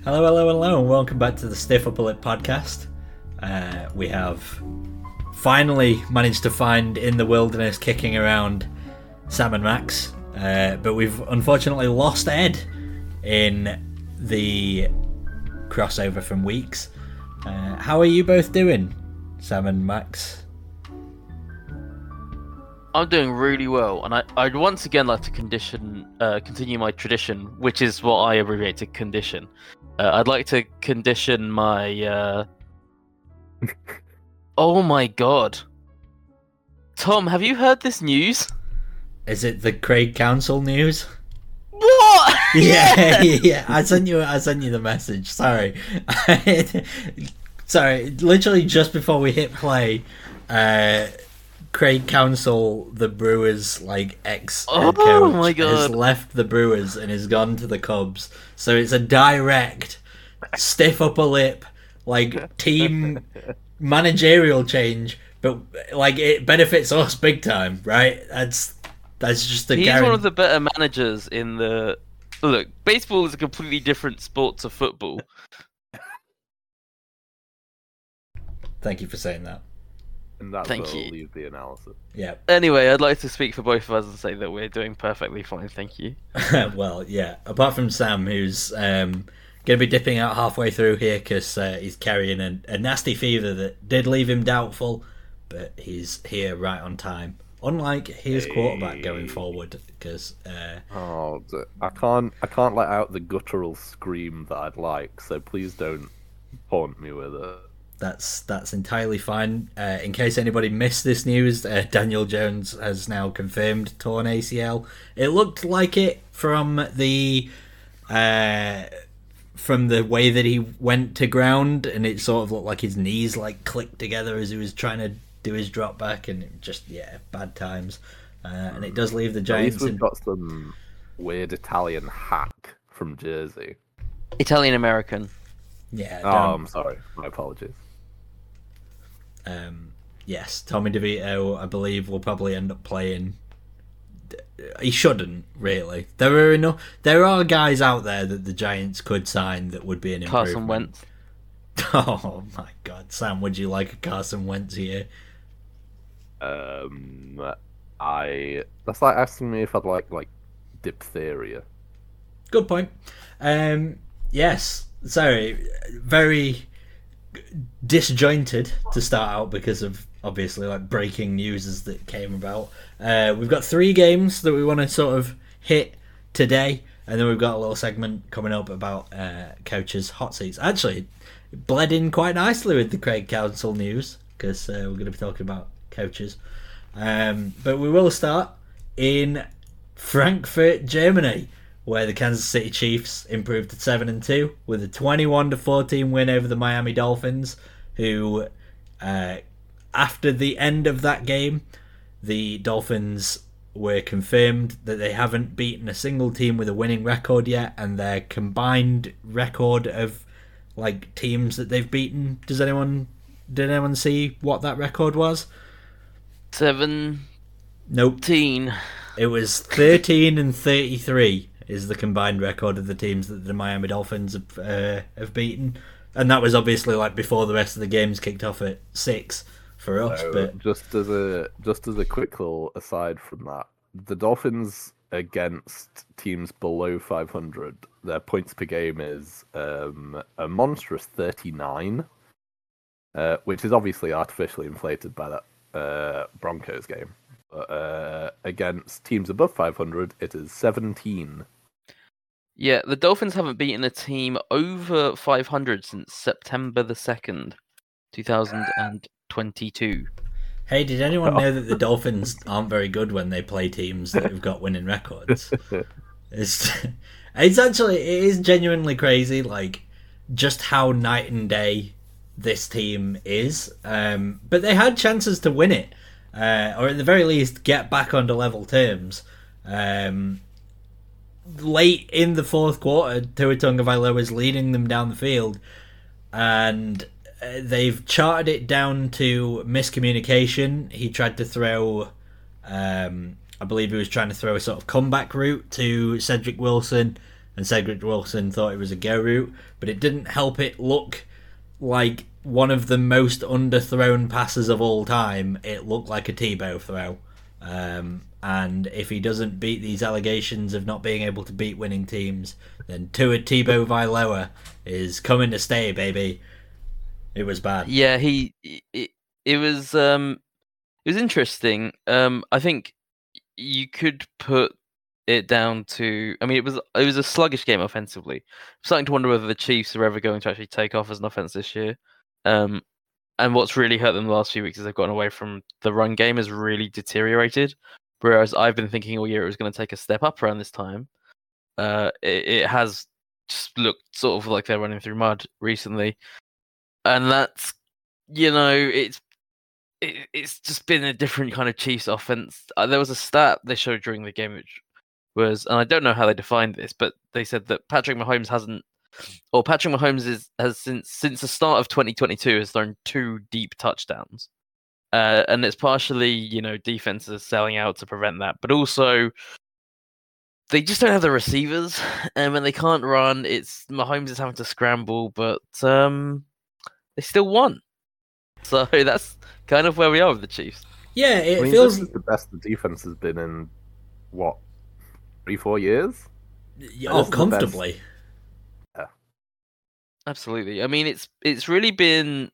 Hello, hello, hello, and welcome back to the Stiff Upper Lip podcast. We have finally managed to find in the wilderness kicking around Sam and Max, but we've unfortunately lost Ed in the crossover from weeks. How are you both doing, Sam and Max? I'm doing really well, and I'd once again like to continue my tradition, which is what I abbreviate to condition. I'd like to condition my. Oh my god, Tom, have you heard this news? Is it the Craig Council news? What? Yeah. I sent you the message. Sorry. Sorry. Literally just before we hit play, Craig Council, the Brewers ex head coach, my God, has left the Brewers and has gone to the Cubs. So it's a direct, stiff upper lip, team managerial change, but it benefits us big time, right? That's just the. He's one of the better managers in the. Look, baseball is a completely different sport to football. Thank you for saying that. And that's Thank where you. we'll leave the analysis. Yeah. Anyway, I'd like to speak for both of us and say that we're doing perfectly fine, thank you. Well, yeah. Apart from Sam, who's going to be dipping out halfway through here because he's carrying a nasty fever that did leave him doubtful, but he's here right on time. Unlike his quarterback going forward, because I can't let out the guttural scream that I'd like, so please don't haunt me with it. That's entirely fine. In case anybody missed this news, Daniel Jones has now confirmed torn ACL. It looked like it from the way that he went to ground, and it sort of looked like his knees clicked together as he was trying to do his drop back, and it just bad times. And it does leave the Giants. At least we've got some weird Italian hack from Jersey. Italian American. Yeah. I'm sorry. My apologies. Yes, Tommy DeVito, I believe, will probably end up playing. He shouldn't, really. There are guys out there that the Giants could sign that would be an improvement. Carson Wentz. Oh my God, Sam, would you like a Carson Wentz here? That's like asking me if I'd like diphtheria. Good point. Yes, sorry, very disjointed to start out because of obviously breaking news that came about. We've got 3 games that we want to sort of hit today, and then we've got a little segment coming up about coaches' hot seats. Actually, it bled in quite nicely with the Craig Council news because we're going to be talking about coaches. But we will start in Frankfurt, Germany, where the Kansas City Chiefs improved to 7-2 with a 21-14 win over the Miami Dolphins, who, after the end of that game, the Dolphins were confirmed that they haven't beaten a single team with a winning record yet, and their combined record of teams that they've beaten. Did anyone see what that record was? 17. Nope. It was 13-33 is the combined record of the teams that the Miami Dolphins have beaten, and that was obviously before the rest of the games kicked off at 6 for us. But just as a quick little aside from that, the Dolphins against teams below 500, their points per game is a monstrous 39, which is obviously artificially inflated by that Broncos game. Against teams above 500, it is 17. Yeah, the Dolphins haven't beaten a team over 500 since September the 2nd, 2022. Hey, did anyone know that the Dolphins aren't very good when they play teams that have got winning records? It is genuinely crazy, just how night and day this team is. But they had chances to win it. Or at the very least get back onto level terms. Late in the fourth quarter, Tua Tagovailoa was leading them down the field, and they've charted it down to miscommunication. He tried to throw, I believe he was trying to throw a sort of comeback route to Cedric Wilson, and Cedric Wilson thought it was a go route, but it didn't help it look like one of the most underthrown passes of all time. It looked like a Tebow throw. And if he doesn't beat these allegations of not being able to beat winning teams, then Tua Tebow Vailoa is coming to stay, baby. It was bad. Yeah, it was interesting. I think you could put it down to. I mean, it was a sluggish game offensively. I'm starting to wonder whether the Chiefs are ever going to actually take off as an offense this year. And what's really hurt them the last few weeks is they've gotten away from the run game has really deteriorated. Whereas I've been thinking all year it was going to take a step up around this time. It has just looked sort of like they're running through mud recently, and that's it's just been a different kind of Chiefs offense. There was a stat they showed during the game which was, and I don't know how they defined this, but they said that Patrick Mahomes has since the start of 2022 has thrown 2 deep touchdowns. And it's partially, defenses selling out to prevent that, but also they just don't have the receivers, and when they can't run, it's Mahomes is having to scramble, but they still won. So that's kind of where we are with the Chiefs. Yeah, it feels this is the best the defense has been in what 3-4 years. Oh, comfortably. Yeah, absolutely. I mean, it's really been.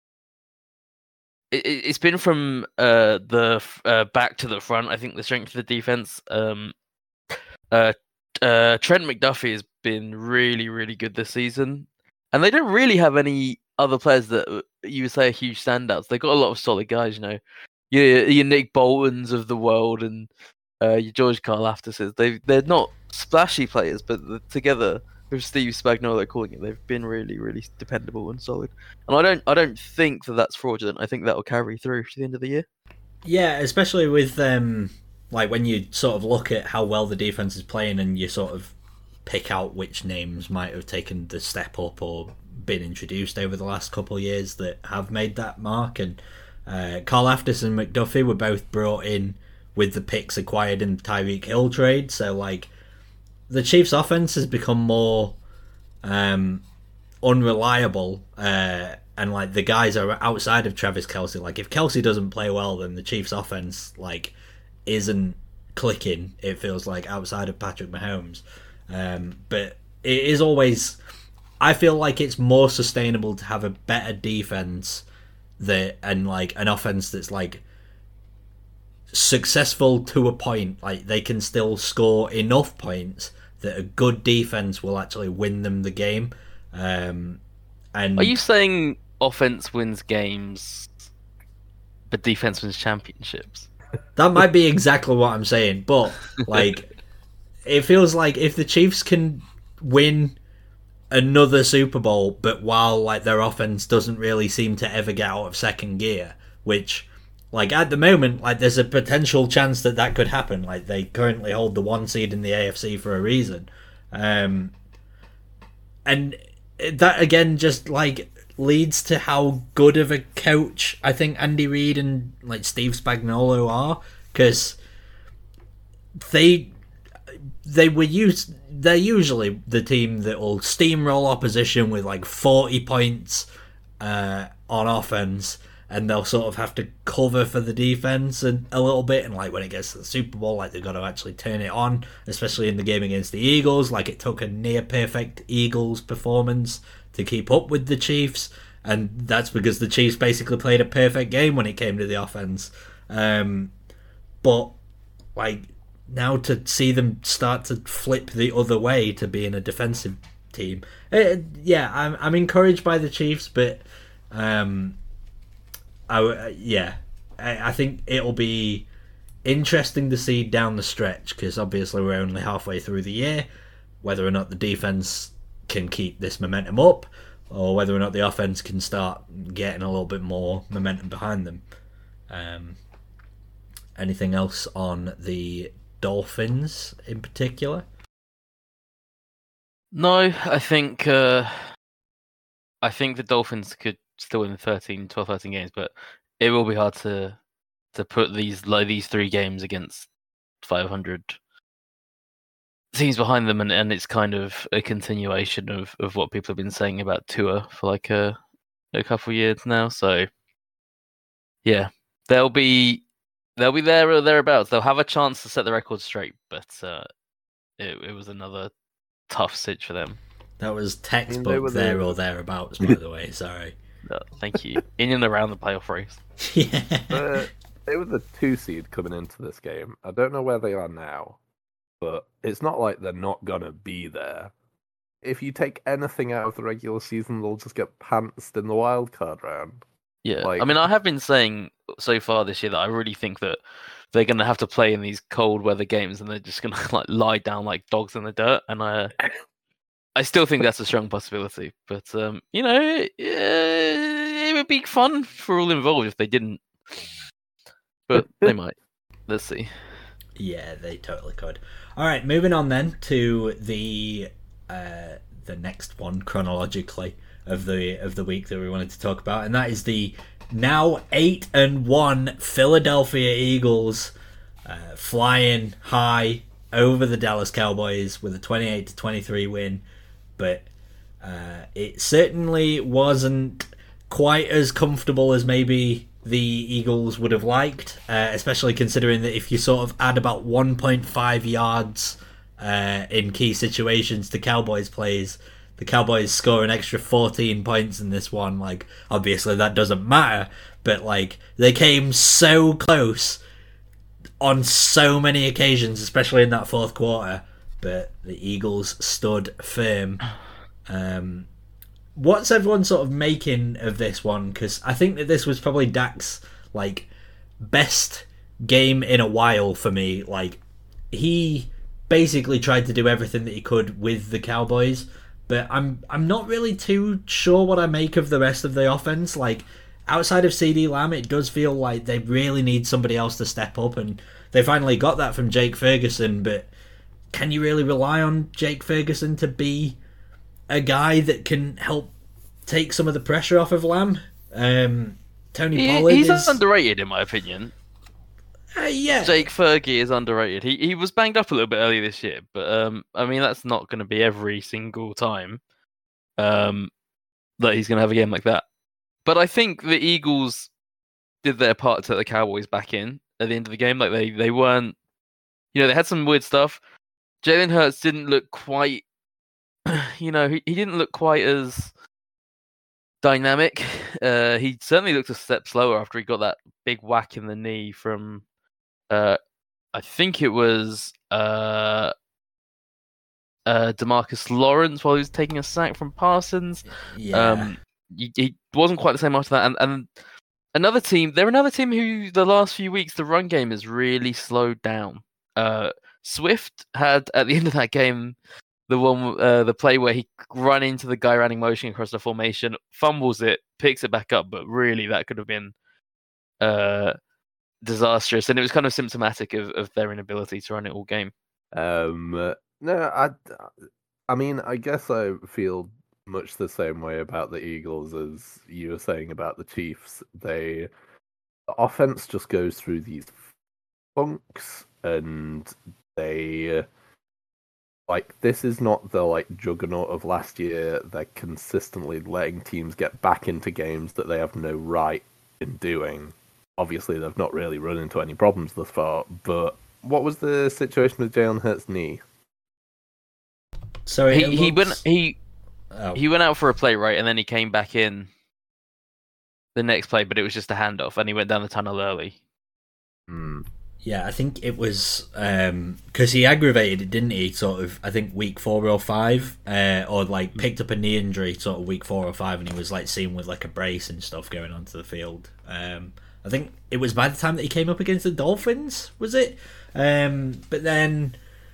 It's been from the back to the front. I think the strength of the defense. Trent McDuffie has been really, really good this season, and they don't really have any other players that you would say are huge standouts. They've got a lot of solid guys, your Nick Boltons of the world and your George Karlaftis. They're not splashy players, but together with Steve Spagnuolo calling it, they've been really, really dependable and solid. And I don't think that that's fraudulent. I think that will carry through to the end of the year. Yeah, especially with like when you sort of look at how well the defense is playing, and you sort of pick out which names might have taken the step up or been introduced over the last couple of years that have made that mark. And Karlaftis and McDuffie were both brought in with the picks acquired in the Tyreek Hill trade. So like the Chiefs' offense has become more unreliable, and like the guys are outside of Travis Kelce. Like if Kelce doesn't play well, then the Chiefs' offense like isn't clicking. It feels like outside of Patrick Mahomes, but it is always. I feel like it's more sustainable to have a better defense and like an offense that's like successful to a point. Like they can still score enough points that a good defense will actually win them the game. And are you saying offense wins games, but defense wins championships? That might be exactly what I'm saying, but like it feels like if the Chiefs can win another Super Bowl, but while like their offense doesn't really seem to ever get out of second gear, which like at the moment, like there's a potential chance that could happen. Like they currently hold the 1 seed in the AFC for a reason, and that again just like leads to how good of a coach I think Andy Reid and like Steve Spagnuolo are, because they're usually the team that will steamroll opposition with like 40 points on offense, and they'll sort of have to cover for the defense a little bit, and like when it gets to the Super Bowl, like they've got to actually turn it on, especially in the game against the Eagles. Like it took a near perfect Eagles performance to keep up with the Chiefs, and that's because the Chiefs basically played a perfect game when it came to the offense. But like now to see them start to flip the other way to being a defensive team, I'm encouraged by the Chiefs, but I think it'll be interesting to see down the stretch, because obviously we're only halfway through the year, whether or not the defense can keep this momentum up, or whether or not the offense can start getting a little bit more momentum behind them. Anything else on the Dolphins in particular? No, I think the Dolphins could still win 12, 13 games, but it will be hard to put these 3 games against 500 teams behind them, and it's kind of a continuation of what people have been saying about Tua for like a couple of years now. So yeah, they'll be there or thereabouts. They'll have a chance to set the record straight, but it was another tough sitch for them. That was textbook there or thereabouts, by the way. Sorry. No, thank you. In and around the playoff race. Yeah. They were the 2 seed coming into this game. I don't know where they are now, but it's not like they're not gonna be there. If you take anything out of the regular season, they'll just get pantsed in the wild card round. Yeah, Like- I mean, I have been saying so far this year that I really think that they're going to have to play in these cold weather games, and they're just going to like lie down like dogs in the dirt. And I still think that's a strong possibility. But you know, it would be fun for all involved if they didn't. But they might. Let's see. Yeah, they totally could. All right, moving on then to the next one chronologically of the week that we wanted to talk about, and that is the now 8-1 Philadelphia Eagles flying high over the Dallas Cowboys with a 28-23 win, but it certainly wasn't quite as comfortable as maybe the Eagles would have liked, especially considering that if you sort of add about 1.5 yards in key situations to Cowboys plays, the Cowboys score an extra 14 points in this one. Like, obviously that doesn't matter, but like they came so close on so many occasions, especially in that fourth quarter, but the Eagles stood firm. What's everyone sort of making of this one? Because I think that this was probably Dak's like best game in a while for me. Like, he basically tried to do everything that he could with the Cowboys, but I'm not really too sure what I make of the rest of the offense. Like, outside of CeeDee Lamb, it does feel like they really need somebody else to step up, and they finally got that from Jake Ferguson, but can you really rely on Jake Ferguson to be a guy that can help take some of the pressure off of Lamb? Tony Pollard He's is underrated in my opinion. Yeah. Jake Fergie is underrated. He was banged up a little bit earlier this year, but I mean that's not going to be every single time that he's going to have a game like that. But I think the Eagles did their part to take the Cowboys back in at the end of the game. Like they weren't, you know, they had some weird stuff. Jalen Hurts didn't look quite, you know, he didn't look quite as dynamic. He certainly looked a step slower after he got that big whack in the knee from, I think it was DeMarcus Lawrence while he was taking a sack from Parsons. Yeah. He wasn't quite the same after that. And another team, they're another team who the last few weeks the run game has really slowed down. Swift had at the end of that game the play where he ran into the guy running motion across the formation, fumbles it, picks it back up, but really that could have been disastrous, and it was kind of symptomatic of their inability to run it all game. No, I mean, I guess I feel much the same way about the Eagles as you were saying about the Chiefs. The offense just goes through these funks, and they this is not the juggernaut of last year. They're consistently letting teams get back into games that they have no right in doing. Obviously, they've not really run into any problems thus far, but what was the situation with Jalen Hurts' knee? So he went out for a play, right, and then he came back in the next play, but it was just a handoff, and he went down the tunnel early. Yeah, I think it was because he aggravated it, didn't he? Sort of, I think week 4 or 5, or picked up a knee injury, sort of week 4 or 5, and he was seen with a brace and stuff going onto the field. I think it was by the time that he came up against the Dolphins, was it? But then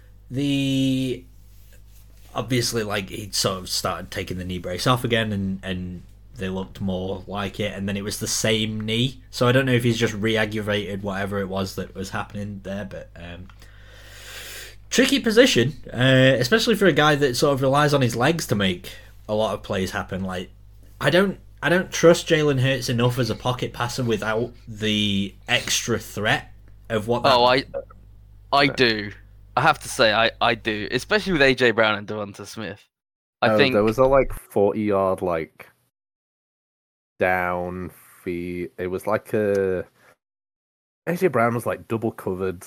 obviously he sort of started taking the knee brace off again, and they looked more like it, and then it was the same knee. So I don't know if he's just re-aggravated whatever it was that was happening there, but tricky position, especially for a guy that sort of relies on his legs to make a lot of plays happen. I don't trust Jalen Hurts enough as a pocket passer without the extra threat of what. I do. I have to say, I do, especially with AJ Brown and Devonta Smith. I think there was a 40-yard down feed. It was AJ Brown was double covered.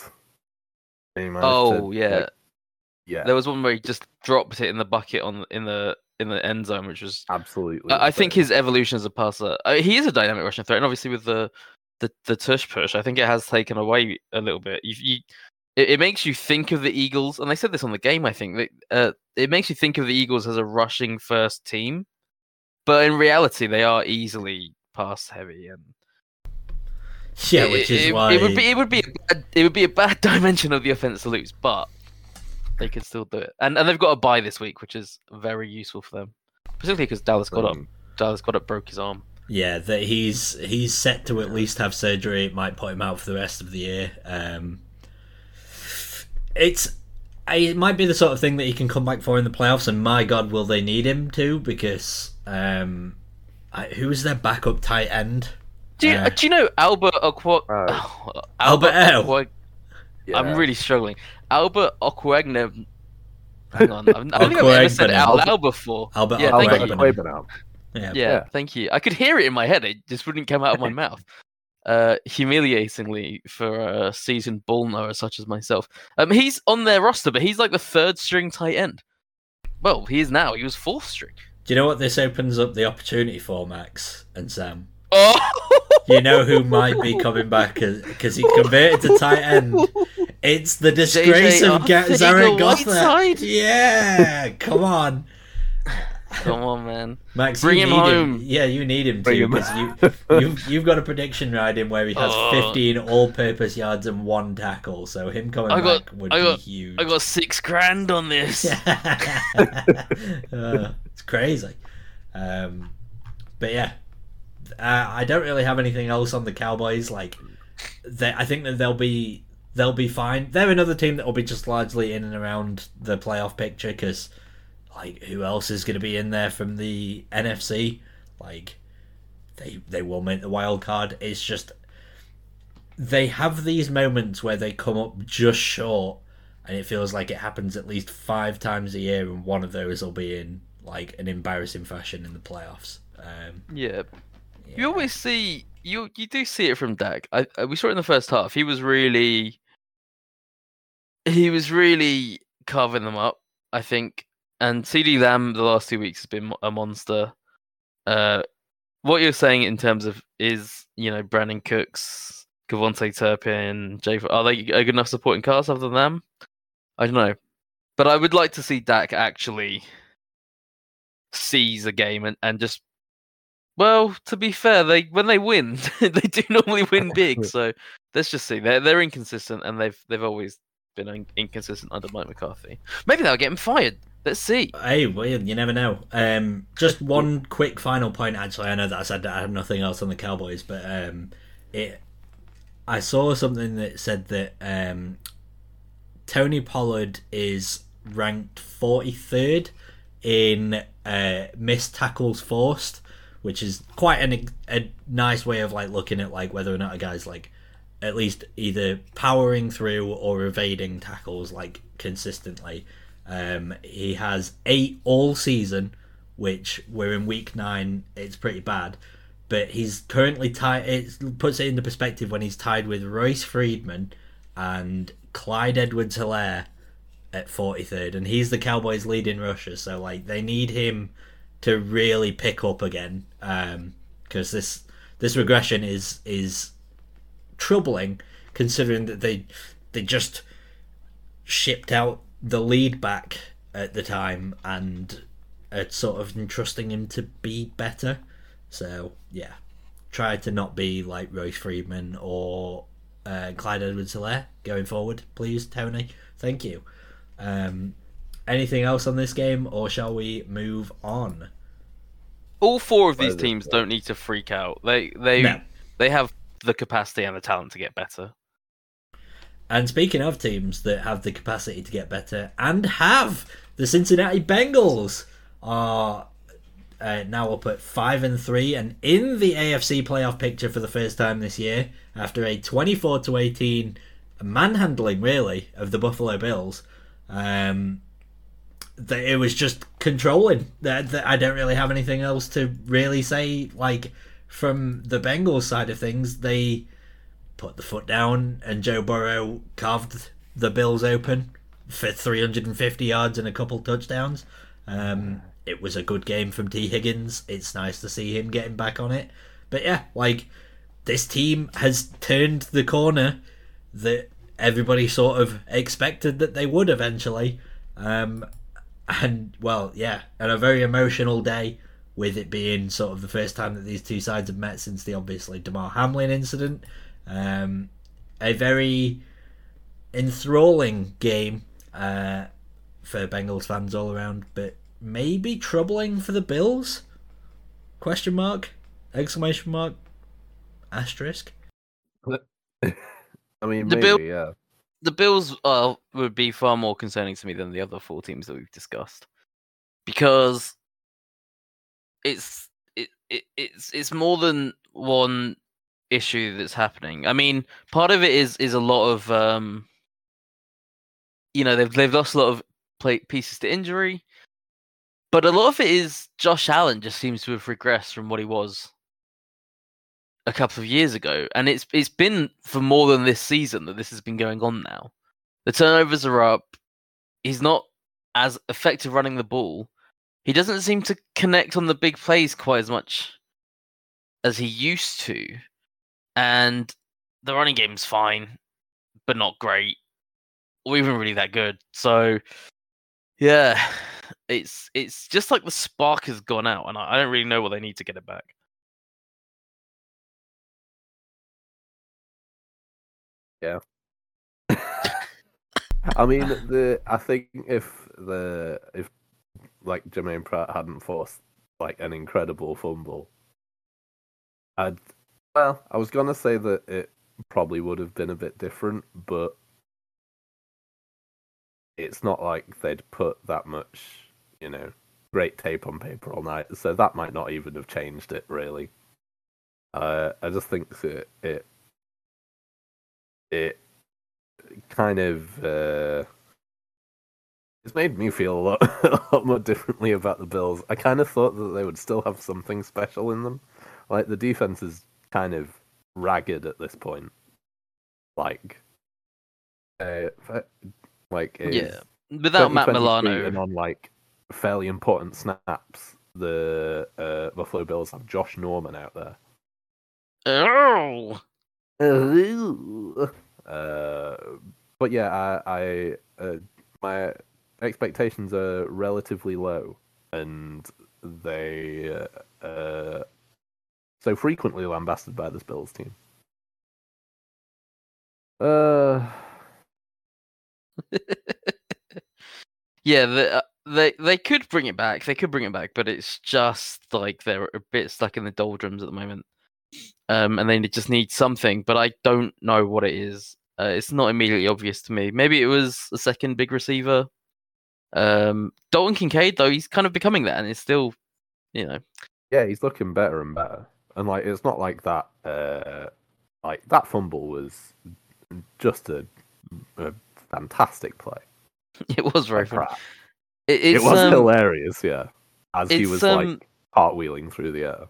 Yeah. Yeah. There was one where he just dropped it in the bucket in the end zone, which was absolutely. I think his evolution as a passer, he is a dynamic rushing threat, and obviously with the tush push, I think it has taken away a little bit. It makes you think of the Eagles, and they said this on the game. I think that it makes you think of the Eagles as a rushing first team, but in reality, they are easily pass heavy, and which is why it would be a bad dimension of the offense to lose, but they could still do it, and they've got a bye this week, which is very useful for them, particularly because Dallas got up, broke his arm. Yeah, that he's set to at least have surgery. It might put him out for the rest of the year. It might be the sort of thing that he can come back for in the playoffs, and my God, will they need him to? Because who's their backup tight end? Do you know Albert Albert L? Yeah. I'm really struggling. Albert Okwuegbunam. Hang on, I don't think I've ever said it out loud before. Albert Okwuegbunam. Yeah, thank you. I could hear it in my head. It just wouldn't come out of my mouth. Humiliatingly for a seasoned ball knower such as myself. He's on their roster, but he's like the third string tight end. Well, he is now. He was fourth string. Do you know what this opens up the opportunity for, Max and Sam? Oh! You know who might be coming back because he converted to tight end. It's the disgrace of Zarek Goffert. Yeah, come on. Come on, man. Max, bring him home. Yeah, you need him too, because you've got a prediction riding where he has 15 all-purpose yards and 1 tackle. So him coming back would be huge. I got $6,000 on this. It's crazy. But yeah, I don't really have anything else on the Cowboys. I think that they'll be fine. They're another team that will be just largely in and around the playoff picture because. Who else is going to be in there from the NFC? They will make the wild card. It's just they have these moments where they come up just short, and it feels like it happens at least 5 times a year, and one of those will be in an embarrassing fashion in the playoffs. Yeah. You always see you do see it from Dak. We saw it in the first half. He was really carving them up, I think. And CeeDee Lamb the last 2 weeks has been a monster. What you're saying in terms of is, Brandon Cooks, Kevontae Turpin, are they a good enough supporting cast other than them? I don't know. But I would like to see Dak actually seize a game and just, well, to be fair, when they win, they do normally win big. So let's just see. They're inconsistent, and they've always been inconsistent under Mike McCarthy. Maybe they'll get him fired. Let's see. Hey, well, you never know. Just one quick final point, actually. I know that I said that I had nothing else on the Cowboys, but I saw something that said that Tony Pollard is ranked 43rd in missed tackles forced, which is quite a nice way of looking at whether or not a guy's at least either powering through or evading tackles consistently. He has 8 all season, which we're in week 9. It's pretty bad, but he's currently tied. It puts it into perspective when he's tied with Royce Freeman and Clyde Edwards-Helaire at 43rd, and he's the Cowboys' leading rusher. So they need him to really pick up again, because this regression is troubling, considering that they just shipped out the lead back at the time and are sort of entrusting him to be better. So yeah, try to not be like Royce Freeman or Clyde Edwards-Helaire going forward, please, Tony. Thank you. Anything else on this game, or shall we move on? All 4 of these teams don't need to freak out. They have the capacity and the talent to get better. And speaking of teams that have the capacity to get better, and have, the Cincinnati Bengals are now up at 5-3 and in the AFC playoff picture for the first time this year after a 24-18 manhandling, really, of the Buffalo Bills. It was just controlling. I don't really have anything else to really say. Like, from the Bengals side of things, they put the foot down, and Joe Burrow carved the Bills open for 350 yards and a couple touchdowns. It was a good game from T. Higgins. It's nice to see him getting back on it. But yeah, like, this team has turned the corner that everybody sort of expected that they would eventually. And, well, yeah, and a very emotional day, with it being sort of the first time that these two sides have met since the obviously Damar Hamlin incident. A very enthralling game for Bengals fans all around, but maybe troubling for the Bills? Question mark? Exclamation mark? Asterisk? I mean, The maybe, yeah. The Bills would be far more concerning to me than the other 4 teams that we've discussed, because it's more than one issue that's happening. I mean, part of it is a lot of they've lost a lot of pieces to injury, but a lot of it is Josh Allen just seems to have regressed from what he was a couple of years ago, and it's been for more than this season that this has been going on now. The turnovers are up. He's not as effective running the ball. He doesn't seem to connect on the big plays quite as much as he used to. And the running game's fine, but not great, or even really that good. So, yeah, it's just like the spark has gone out, and I don't really know what they need to get it back. Yeah. I mean, I think if like Jermaine Pratt hadn't forced like an incredible fumble, I was gonna say that it probably would have been a bit different, but it's not like they'd put that much, great tape on paper all night, so that might not even have changed it really. I just think that it kind of it's made me feel a lot more differently about the Bills. I kind of thought that they would still have something special in them. Like, the defense is kind of ragged at this point. Like, yeah, without Matt Milano, and on like fairly important snaps, the Buffalo Bills have Josh Norman out there. Oh. But yeah, I my expectations are relatively low, and they so frequently lambasted by this Bills team. Yeah, they could bring it back. They could bring it back, but it's just like they're a bit stuck in the doldrums at the moment. And they just need something, but I don't know what it is. It's not immediately obvious to me. Maybe it was a second big receiver. Dalton Kincaid, though, he's kind of becoming that, and it's still, Yeah, he's looking better and better. And like, it's not like that. Like, that fumble was just a fantastic play. It was very fun. It was hilarious, yeah. As he was like cartwheeling through the air.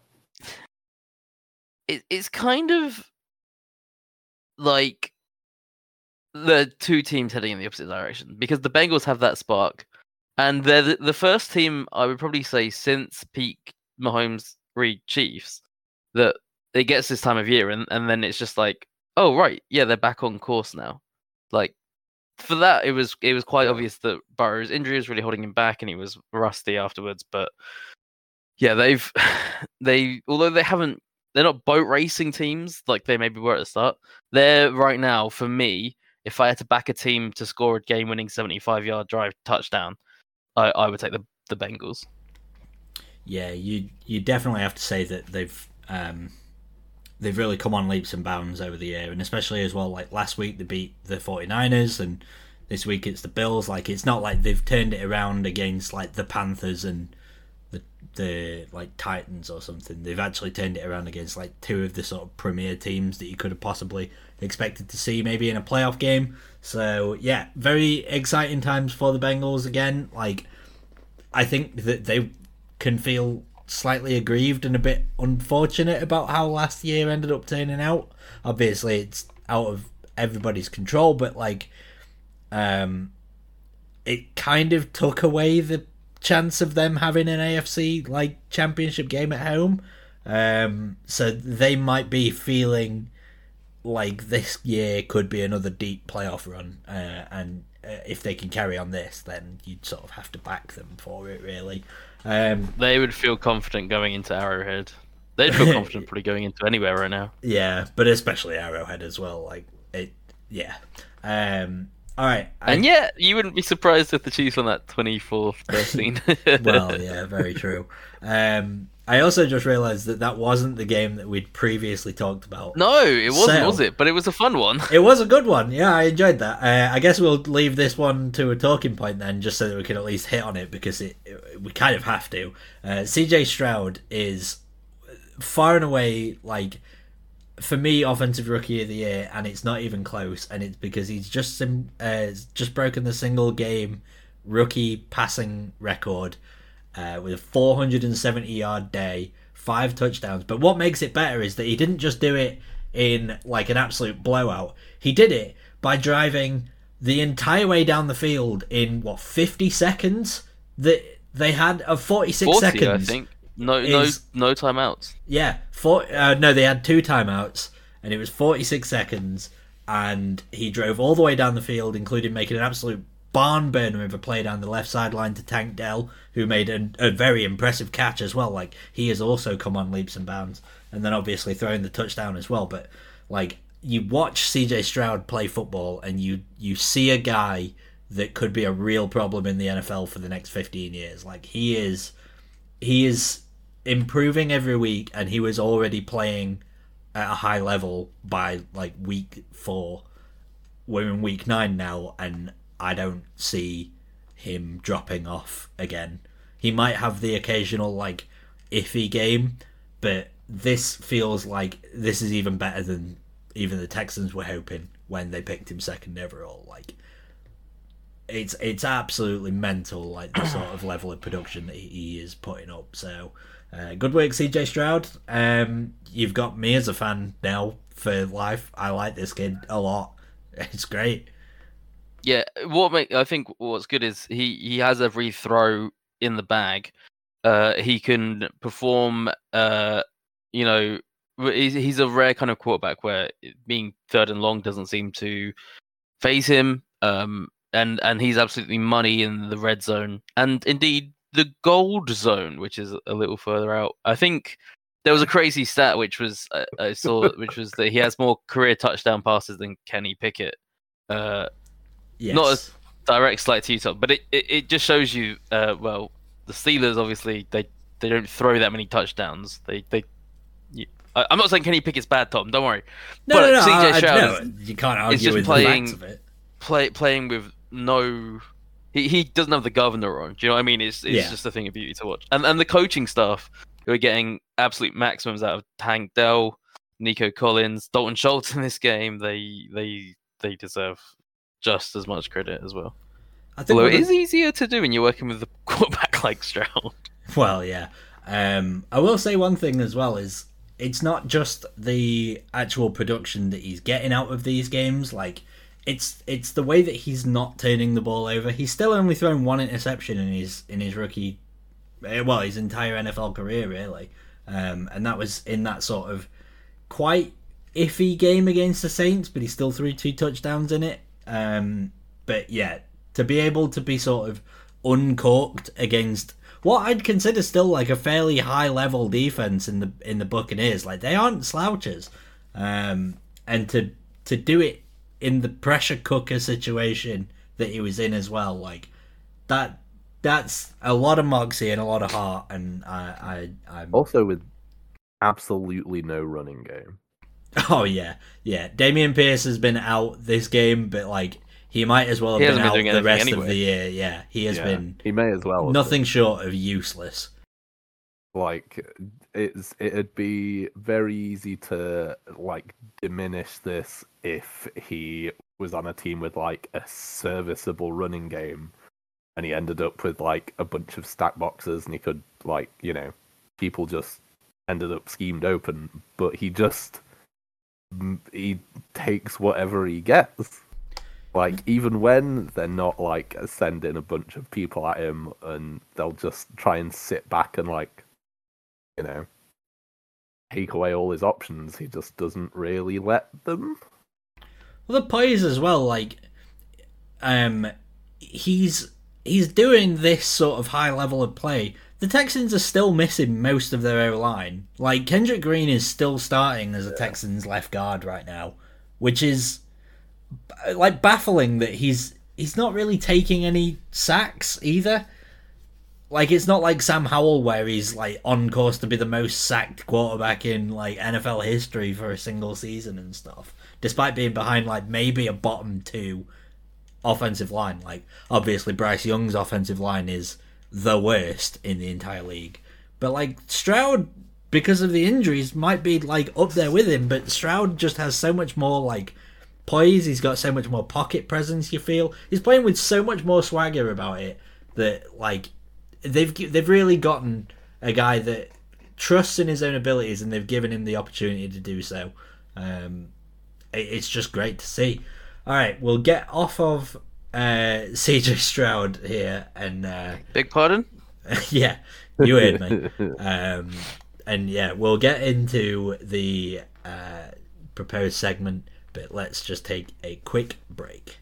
It's kind of like the two teams heading in the opposite direction, because the Bengals have that spark, and they're the first team, I would probably say, since peak Mahomes Reed Chiefs, that it gets this time of year, and then it's just like, oh right, yeah, they're back on course now. Like, for that, it was quite obvious that Burrow's injury was really holding him back, and he was rusty afterwards. But yeah, although they're not boat racing teams like they maybe were at the start. They're right now, for me, if I had to back a team to score a game-winning 75-yard drive touchdown, I would take the Bengals. Yeah, you definitely have to say that they've really come on leaps and bounds over the year, and especially as well, like last week they beat the 49ers, and this week it's the Bills. Like, it's not like they've turned it around against like the Panthers and the the like Titans or something. They've actually turned it around against like two of the sort of premier teams that you could have possibly expected to see maybe in a playoff game. So yeah, very exciting times for the Bengals again. Like, I think that they can feel slightly aggrieved and a bit unfortunate about how last year ended up turning out. Obviously, it's out of everybody's control, but like, it kind of took away the chance of them having an AFC like championship game at home. So they might be feeling like this year could be another deep playoff run, and if they can carry on this, then you'd sort of have to back them for it, really. They would feel confident going into Arrowhead. They'd feel confident probably going into anywhere right now. Yeah, but especially Arrowhead as well. Like it, yeah. All right, and yeah, you wouldn't be surprised if the Chiefs won that 24-13. Well, yeah, very true. I also just realised that wasn't the game that we'd previously talked about. No, it wasn't, was it? But it was a fun one. It was a good one. Yeah, I enjoyed that. I guess we'll leave this one to a talking point then, just so that we can at least hit on it, because we kind of have to. CJ Stroud is far and away, like, for me, offensive rookie of the year, and it's not even close. And it's because he's just broken the single game rookie passing record with a 470-yard day, 5 touchdowns. But what makes it better is that he didn't just do it in like an absolute blowout. He did it by driving the entire way down the field in 50 seconds. That they had 46 40, seconds. I think. No timeouts. Yeah, no, they had 2 timeouts, and it was 46 seconds, and he drove all the way down the field, including making an absolute barn burner of a play down the left sideline to Tank Dell, who made a very impressive catch as well. Like, he has also come on leaps and bounds, and then obviously throwing the touchdown as well. But like, you watch CJ Stroud play football, and you see a guy that could be a real problem in the NFL for the next 15 years. Like, he is improving every week, and he was already playing at a high level by like week 4. We're in week 9 now, and I don't see him dropping off again. He might have the occasional like iffy game, but this feels like this is even better than even the Texans were hoping when they picked him second overall. Like, it's absolutely mental, like the sort of level of production that he is putting up. So good work, CJ Stroud. You've got me as a fan now for life. I like this kid a lot. It's great. Yeah, I think what's good is he has every throw in the bag. He can perform. He's a rare kind of quarterback where being third and long doesn't seem to phase him. And he's absolutely money in the red zone, and indeed the gold zone, which is a little further out. I think there was a crazy stat which was I saw, which was that he has more career touchdown passes than Kenny Pickett. Yes. Not a direct slight to Utah, but it just shows you. Well, the Steelers obviously they don't throw that many touchdowns. I'm not saying Kenny Pickett's bad, Tom. Don't worry. No. CJ Stroud, you can't argue with the facts of it. Playing with no, he doesn't have the governor on. Do you know what I mean? It's just a thing of beauty to watch. And the coaching staff, who are getting absolute maximums out of Tank Dell, Nico Collins, Dalton Schultz in this game, they deserve just as much credit as well. Although it is easier to do when you're working with a quarterback like Stroud. Well, yeah. I will say one thing as well is it's not just the actual production that he's getting out of these games. Like, it's the way that he's not turning the ball over. He's still only thrown 1 interception in his rookie, his entire NFL career, really. And that was in that sort of quite iffy game against the Saints, but he still threw 2 touchdowns in it. But yeah, to be able to be sort of uncorked against what I'd consider still like a fairly high level defense in the Buccaneers, like they aren't slouches, and to do it in the pressure cooker situation that he was in as well, like that's a lot of moxie and a lot of heart, and I'm also with absolutely no running game. Oh yeah. Dameon Pierce has been out this game, but like he might as well have been out the rest of the year. Yeah, he has been. He may as well. Nothing short of useless. Like it'd be very easy to like diminish this if he was on a team with like a serviceable running game and he ended up with like a bunch of stack boxes and he could like, people just ended up schemed open, but he takes whatever he gets. Like, even when they're not like sending a bunch of people at him and they'll just try and sit back and like, take away all his options, he just doesn't really let them. Well, the poise as well, like, he's doing this sort of high level of play. The Texans are still missing most of their O-line. Like, Kendrick Green is still starting as a Texans left guard right now, which is like baffling that he's not really taking any sacks either. Like, it's not like Sam Howell where he's like on course to be the most sacked quarterback in like NFL history for a single season and stuff, despite being behind like maybe a bottom 2 offensive line. Like, obviously Bryce Young's offensive line is the worst in the entire league, but like Stroud, because of the injuries, might be like up there with him, but Stroud just has so much more like poise. He's got so much more pocket presence. You feel he's playing with so much more swagger about it that like they've really gotten a guy that trusts in his own abilities, and they've given him the opportunity to do so. It's just great to see. All right, we'll get off of CJ Stroud here, and big pardon. Yeah, you heard me. And yeah, we'll get into the proposed segment, but let's just take a quick break.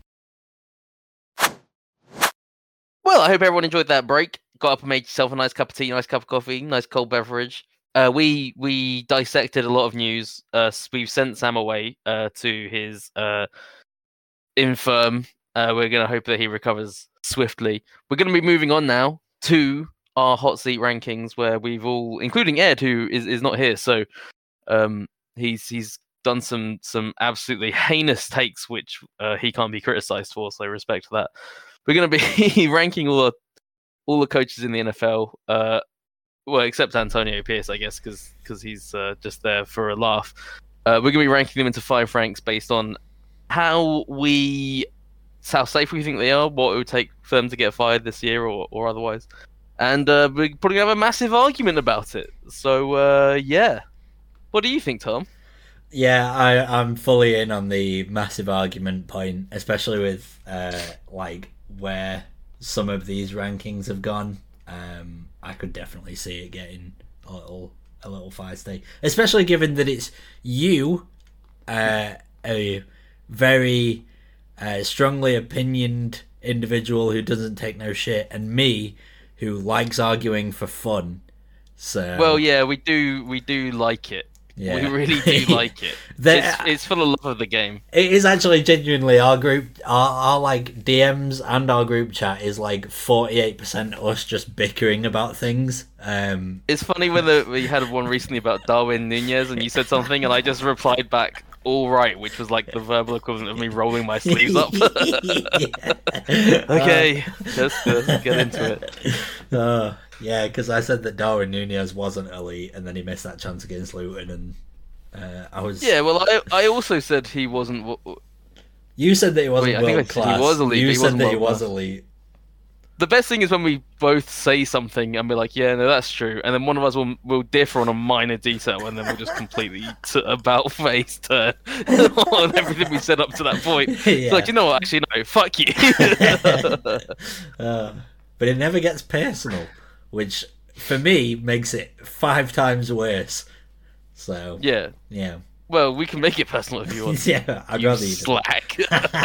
Well, I hope everyone enjoyed that break. Got up and made yourself a nice cup of tea, nice cup of coffee, nice cold beverage. We dissected a lot of news. We've sent Sam away to his infirm. We're going to hope that he recovers swiftly. We're going to be moving on now to our hot seat rankings, where we've all, including Ed, who is not here. So he's done some absolutely heinous takes, which he can't be criticized for. So respect for that. We're going to be ranking all the coaches in the NFL. Well, except Antonio Pierce, I guess, because he's just there for a laugh. We're going to be ranking them into 5 ranks based on how safe we think they are, what it would take for them to get fired this year or otherwise. And we're probably going to have a massive argument about it. So, yeah. What do you think, Tom? Yeah, I'm fully in on the massive argument point, especially with like where some of these rankings have gone. I could definitely see it getting a little feisty, especially given that it's you, a very strongly opinioned individual who doesn't take no shit, and me, who likes arguing for fun. So, well, yeah, we do like it. Yeah. We really do like it. It's for the love of the game. It is actually genuinely our group, our like DMs and our group chat is like 48% us just bickering about things. It's funny when we had one recently about Darwin Nunez, and you said something, and I just replied back, "All right," which was like the verbal equivalent of me rolling my sleeves up. Okay, let's get into it. Yeah, because I said that Darwin Nunez wasn't elite, and then he missed that chance against Luton, and I was... Yeah, well, I also said he wasn't... You said that he wasn't world class. He was elite. You said that he was elite. The best thing is when we both say something and we're like, yeah, no, that's true, and then one of us will differ on a minor detail, and then we'll just completely about-face turn on everything we said up to that point. Yeah. It's like, you know what, actually, no, fuck you. But it never gets personal, which for me makes it 5 times worse. So yeah. Well, we can make it personal if you want. Yeah, I'd rather you slack.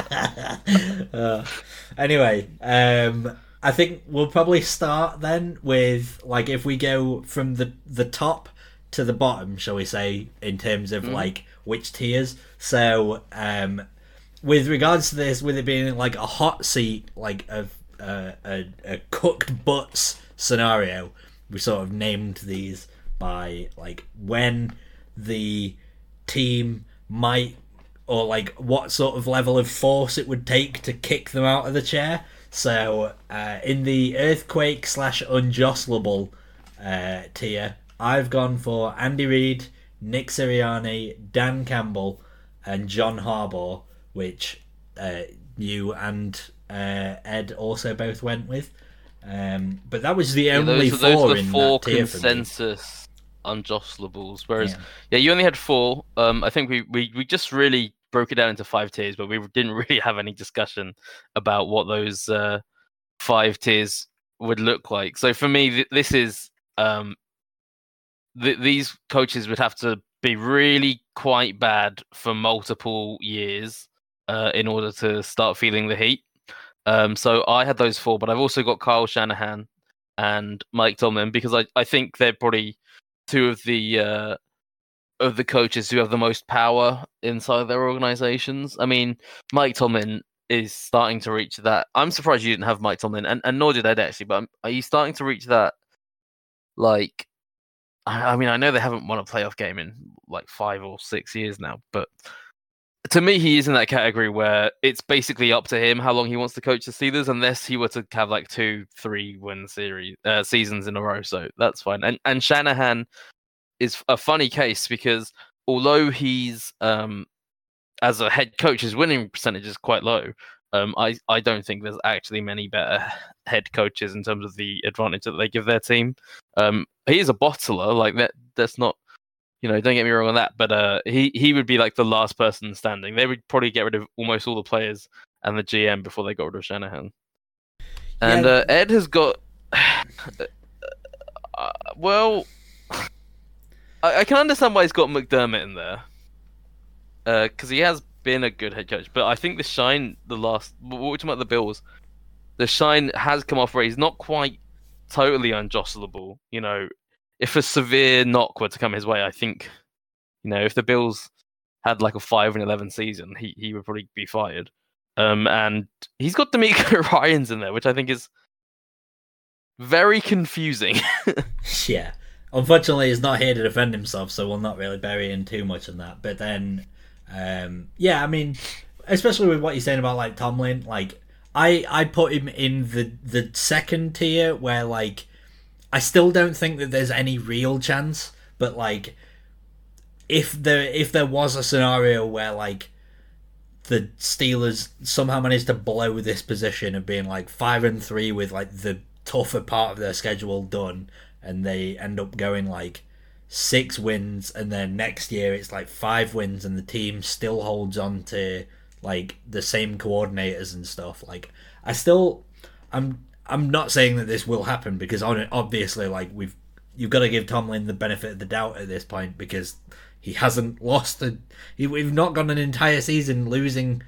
Anyway, I think we'll probably start then with like if we go from the top to the bottom, shall we say, in terms of like which tiers. So with regards to this, with it being like a hot seat, like a cooked butts scenario, we sort of named these by like when the team might, or like what sort of level of force it would take to kick them out of the chair. So in the earthquake / unjostleable tier, I've gone for Andy Reid, Nick Sirianni, Dan Campbell, and John Harbaugh, which you and Ed also both went with. But that was the only those four were the in four that tier for me. consensus unjostlables. Whereas, you only had four. I think we just really broke it down into 5 tiers, but we didn't really have any discussion about what those 5 tiers would look like. So for me, this is these coaches would have to be really quite bad for multiple years in order to start feeling the heat. So I had those 4, but I've also got Kyle Shanahan and Mike Tomlin because I think they're probably 2 of the coaches who have the most power inside their organizations. I mean, Mike Tomlin is starting to reach that. I'm surprised you didn't have Mike Tomlin, and nor did Ed actually. But are you starting to reach that? Like, I mean, I know they haven't won a playoff game in like 5 or 6 years now, but to me, he is in that category where it's basically up to him how long he wants to coach the Steelers, unless he were to have like 2-3 win seasons in a row. So that's fine. And Shanahan is a funny case because although he's as a head coach, his winning percentage is quite low. I don't think there's actually many better head coaches in terms of the advantage that they give their team. He is a bottler, like that. That's not, don't get me wrong on that. But he would be like the last person standing. They would probably get rid of almost all the players and the GM before they got rid of Shanahan. And Ed has got well. I can understand why he's got McDermott in there, because he has been a good head coach. But I think the shine, we're talking about the Bills, the shine has come off where he's not quite totally unjostleable. If a severe knock were to come his way, I think, if the Bills had like a 5-11 season, he would probably be fired. And he's got D'Amico Ryans in there, which I think is very confusing. Yeah. Unfortunately, he's not here to defend himself, so we'll not really bury in too much on that. But then, I mean, especially with what you're saying about like Tomlin, like I put him in the second tier where like I still don't think that there's any real chance. But like, if there was a scenario where like the Steelers somehow managed to blow this position of being like 5-3 with like the tougher part of their schedule done, and they end up going like 6 wins, and then next year it's like 5 wins, and the team still holds on to like the same coordinators and stuff. Like, I'm not saying that this will happen, because obviously like you've got to give Tomlin the benefit of the doubt at this point, because he hasn't lost we've not gone an entire season losing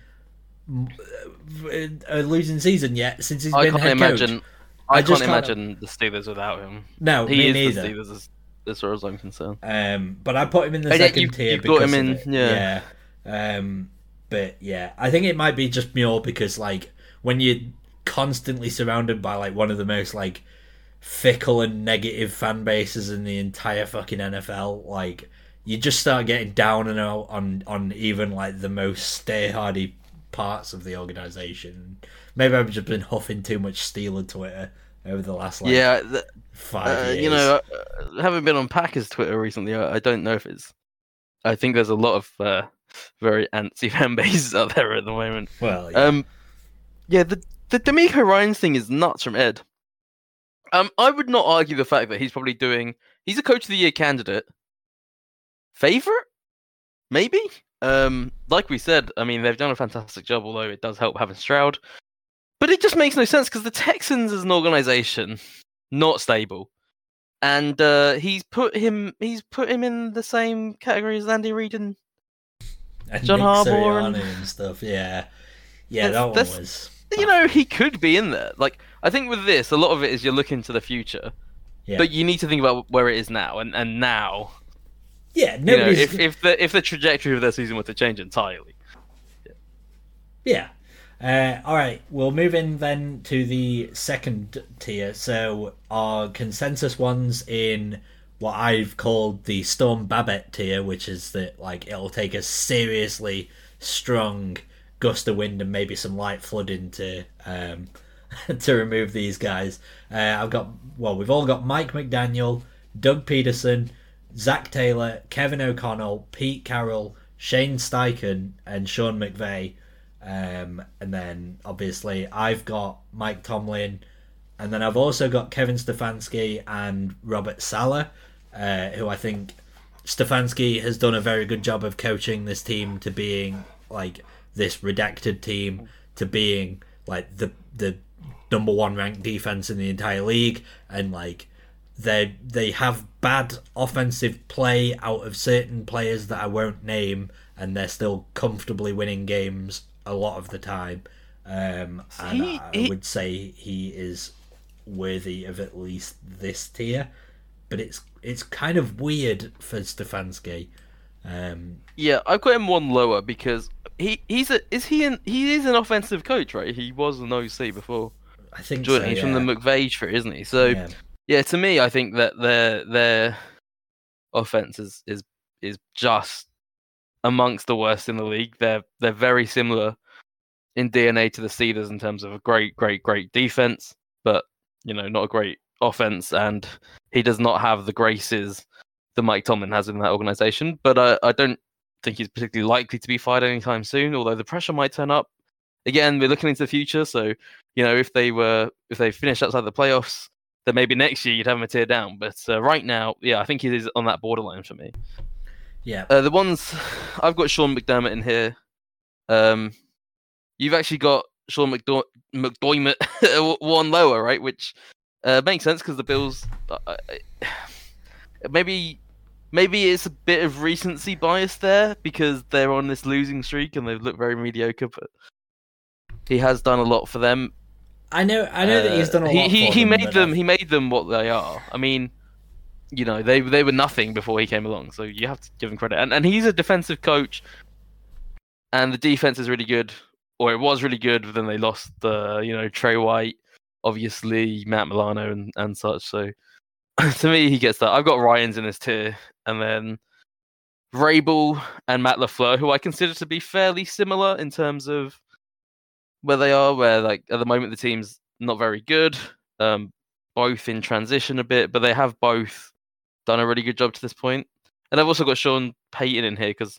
a losing season yet since he's been head coach. I can't imagine the Steelers without him. No, he me is neither. The Steelers as far as I'm concerned. But I put him in the second tier you've because got him in, of it. Yeah. But yeah, I think it might be just more because like when you're constantly surrounded by like one of the most like fickle and negative fan bases in the entire fucking NFL, like you just start getting down and out on even like the most stay-hardy parts of the organization. Maybe I've just been huffing too much Steeler Twitter over the last 5 years. Having been on Packers Twitter recently, I don't know if it's. I think there's a lot of very antsy fan bases out there at the moment. Well, yeah. The D'Amico Ryans thing is nuts from Ed. I would not argue the fact that he's a Coach of the Year candidate. Favorite? Maybe? Like we said, I mean, they've done a fantastic job, although it does help having Stroud. But it just makes no sense, because the Texans as an organization, not stable. And he's put him in the same category as Andy Reid and John Nick Harbaugh and stuff. Yeah, that one was. He could be in there. Like, I think with this, a lot of it is you're looking to the future, but you need to think about where it is now, and now. Yeah, if the trajectory of their season were to change entirely. Yeah. All right, we'll move in then to the second tier. So our consensus ones in what I've called the Storm Babbitt tier, which is that like it'll take a seriously strong gust of wind and maybe some light flooding to to remove these guys. We've all got Mike McDaniel, Doug Peterson, Zach Taylor, Kevin O'Connell, Pete Carroll, Shane Steichen, and Sean McVay. And then obviously I've got Mike Tomlin, and then I've also got Kevin Stefanski and Robert Saleh, who I think Stefanski has done a very good job of coaching this team to being like this redacted team to being like the number one ranked defense in the entire league, and like they have bad offensive play out of certain players that I won't name, and they're still comfortably winning games a lot of the time. I would say he is worthy of at least this tier, but it's kind of weird for Stefanski. Yeah, I've got him one lower because he is an offensive coach, right? He was an OC before. I think Jordan, so, he's yeah. from the McVay tree, isn't he? So yeah, to me, I think that their offense is just amongst the worst in the league. They're very similar in DNA to the Steelers in terms of a great defense, but not a great offense, and he does not have the graces that Mike Tomlin has in that organization. But I don't think he's particularly likely to be fired anytime soon, although the pressure might turn up. Again, we're looking into the future, so if they finish outside the playoffs, then maybe next year you'd have him a tier down. But right now, yeah, I think he is on that borderline for me. Yeah. The ones I've got Sean McDermott in here. You've actually got Sean McDermott one lower, right? Which makes sense because the Bills. Maybe it's a bit of recency bias there because they're on this losing streak and they've looked very mediocre, but he has done a lot for them. I know that he's done a lot. He made them what they are. I mean, they were nothing before he came along, so you have to give him credit. And he's a defensive coach, and the defense is really good, or it was really good. But then they lost Trey White, obviously Matt Milano and such. So to me, he gets that. I've got Ryans in this tier, and then Vrabel and Matt LaFleur, who I consider to be fairly similar in terms of where they are. Where like at the moment the team's not very good, both in transition a bit, but they have both done a really good job to this point. And I've also got Sean Payton in here because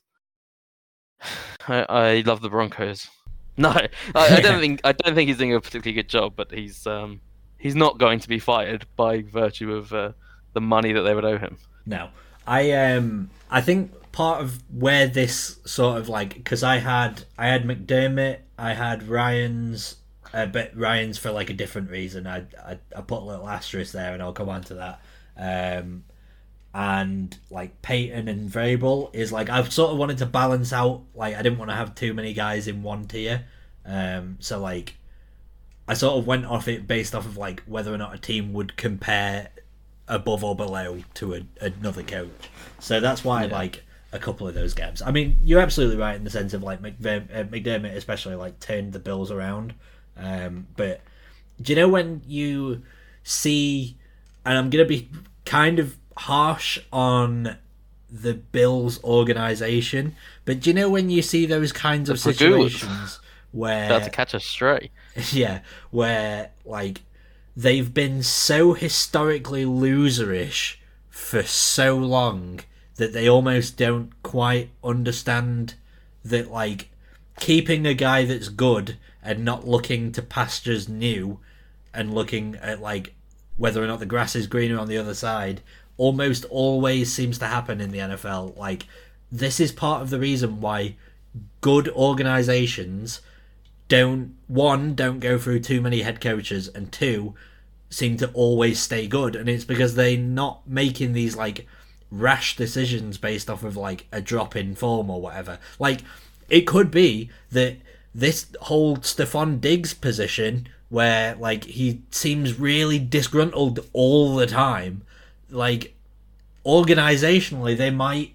I love the Broncos. No, I don't think he's doing a particularly good job, but he's not going to be fired by virtue of the money that they would owe him. No, I think part of where this sort of like, because I had McDermott, I had Ryans, but Ryans for like a different reason. I put a little asterisk there, and I'll come on to that. And like Peyton and Vrabel is like I've sort of wanted to balance out. Like I didn't want to have too many guys in one tier. So like I sort of went off it based off of like whether or not a team would compare above or below to another coach. So that's why I like a couple of those games. I mean, you're absolutely right in the sense of like McDermott especially like turned the Bills around. But do you know when you see, and I'm going to be kind of harsh on the Bills organization, but do you know when you see those kinds of situations where about to catch a stray, where like they've been so historically loserish for so long that they almost don't quite understand that like keeping a guy that's good and not looking to pastures new and looking at like whether or not the grass is greener on the other side almost always seems to happen in the NFL. Like this is part of the reason why good organizations don't go through too many head coaches, and two, seem to always stay good, and it's because they're not making these like rash decisions based off of like a drop in form or whatever. Like it could be that this whole Stephon Diggs position where like he seems really disgruntled all the time, like organizationally they might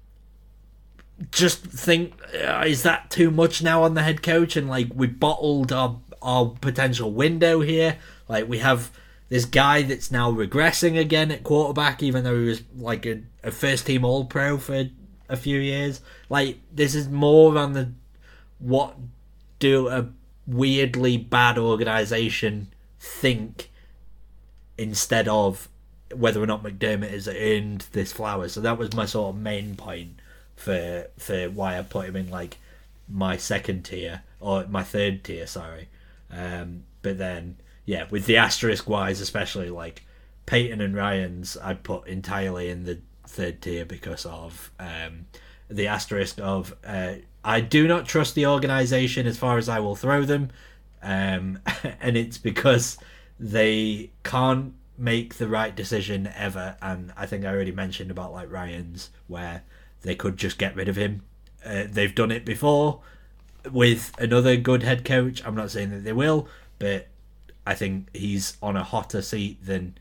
just think, is that too much now on the head coach, and like we bottled our potential window here. Like we have this guy that's now regressing again at quarterback, even though he was like a first team all pro for a few years. Like this is more on the what do a weirdly bad organization think instead of whether or not McDermott has earned this flower. So that was my sort of main point for why I put him in like my second tier or my third tier. Sorry, but then yeah, with the asterisk wise, especially like Peyton and Ryan's, I'd put entirely in the third tier because of the asterisk of I do not trust the organization as far as I will throw them, and it's because they can't make the right decision ever. And I think I already mentioned about like Ryan's, where they could just get rid of him. They've done it before with another good head coach. I'm not saying that they will, but I think he's on a hotter seat than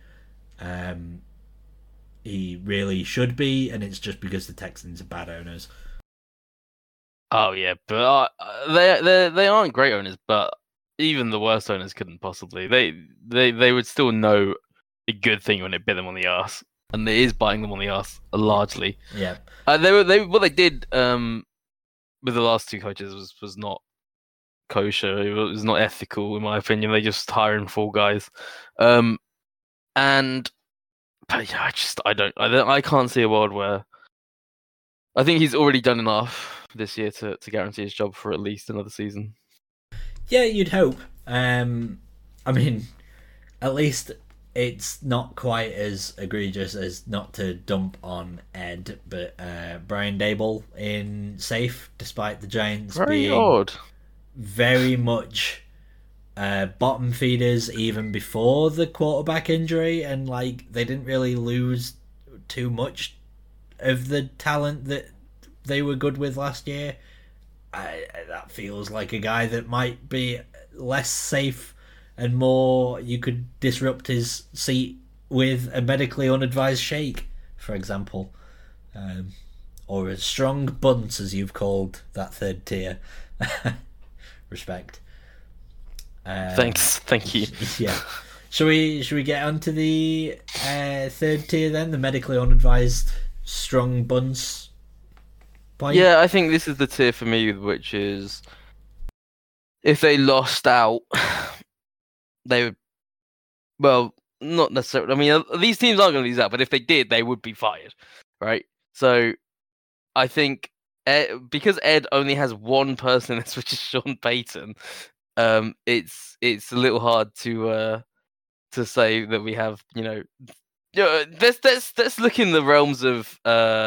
he really should be, and it's just because the Texans are bad owners. Oh yeah, but they aren't great owners, but even the worst owners couldn't possibly. They would still know a good thing when it bit them on the ass, and it is biting them on the ass largely. Yeah. What they did with the last two coaches was not kosher. It was not ethical in my opinion. They just hiring full guys, but yeah, I can't see a world where. I think he's already done enough this year to guarantee his job for at least another season. Yeah, you'd hope. I mean, at least it's not quite as egregious as not to dump on Ed, but Brian Daboll in safe, despite the Giants being odd. Very much bottom feeders even before the quarterback injury, and like they didn't really lose too much of the talent that they were good with last year. That feels like a guy that might be less safe and more you could disrupt his seat with a medically unadvised shake, for example, or a strong bunt, as you've called that third tier. Respect. Thanks, thank you. Yeah. Should we get onto the third tier then? The medically unadvised strong bunts point? Yeah, I think this is the tier for me, which is if they lost out, they would. Well, not necessarily. I mean, these teams aren't going to lose out, but if they did, they would be fired, right? So, I think because Ed only has one person in this, which is Sean Payton, it's a little hard to say that we have, let's look in the realms of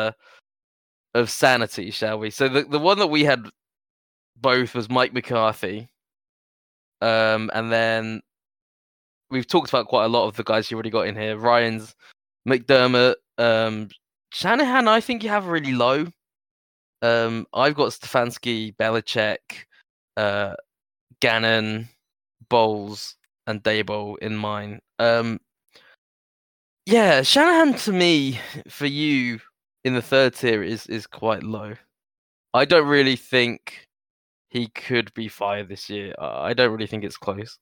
sanity, shall we? So the one that we had both was Mike McCarthy, and then we've talked about quite a lot of the guys you already got in here. Ryan's, McDermott, Shanahan. I think you have really low. I've got Stefanski, Belichick, Gannon, Bowles, and Daboll in mine. Yeah, Shanahan to me, for you in the third tier is quite low. I don't really think he could be fired this year. I don't really think it's close.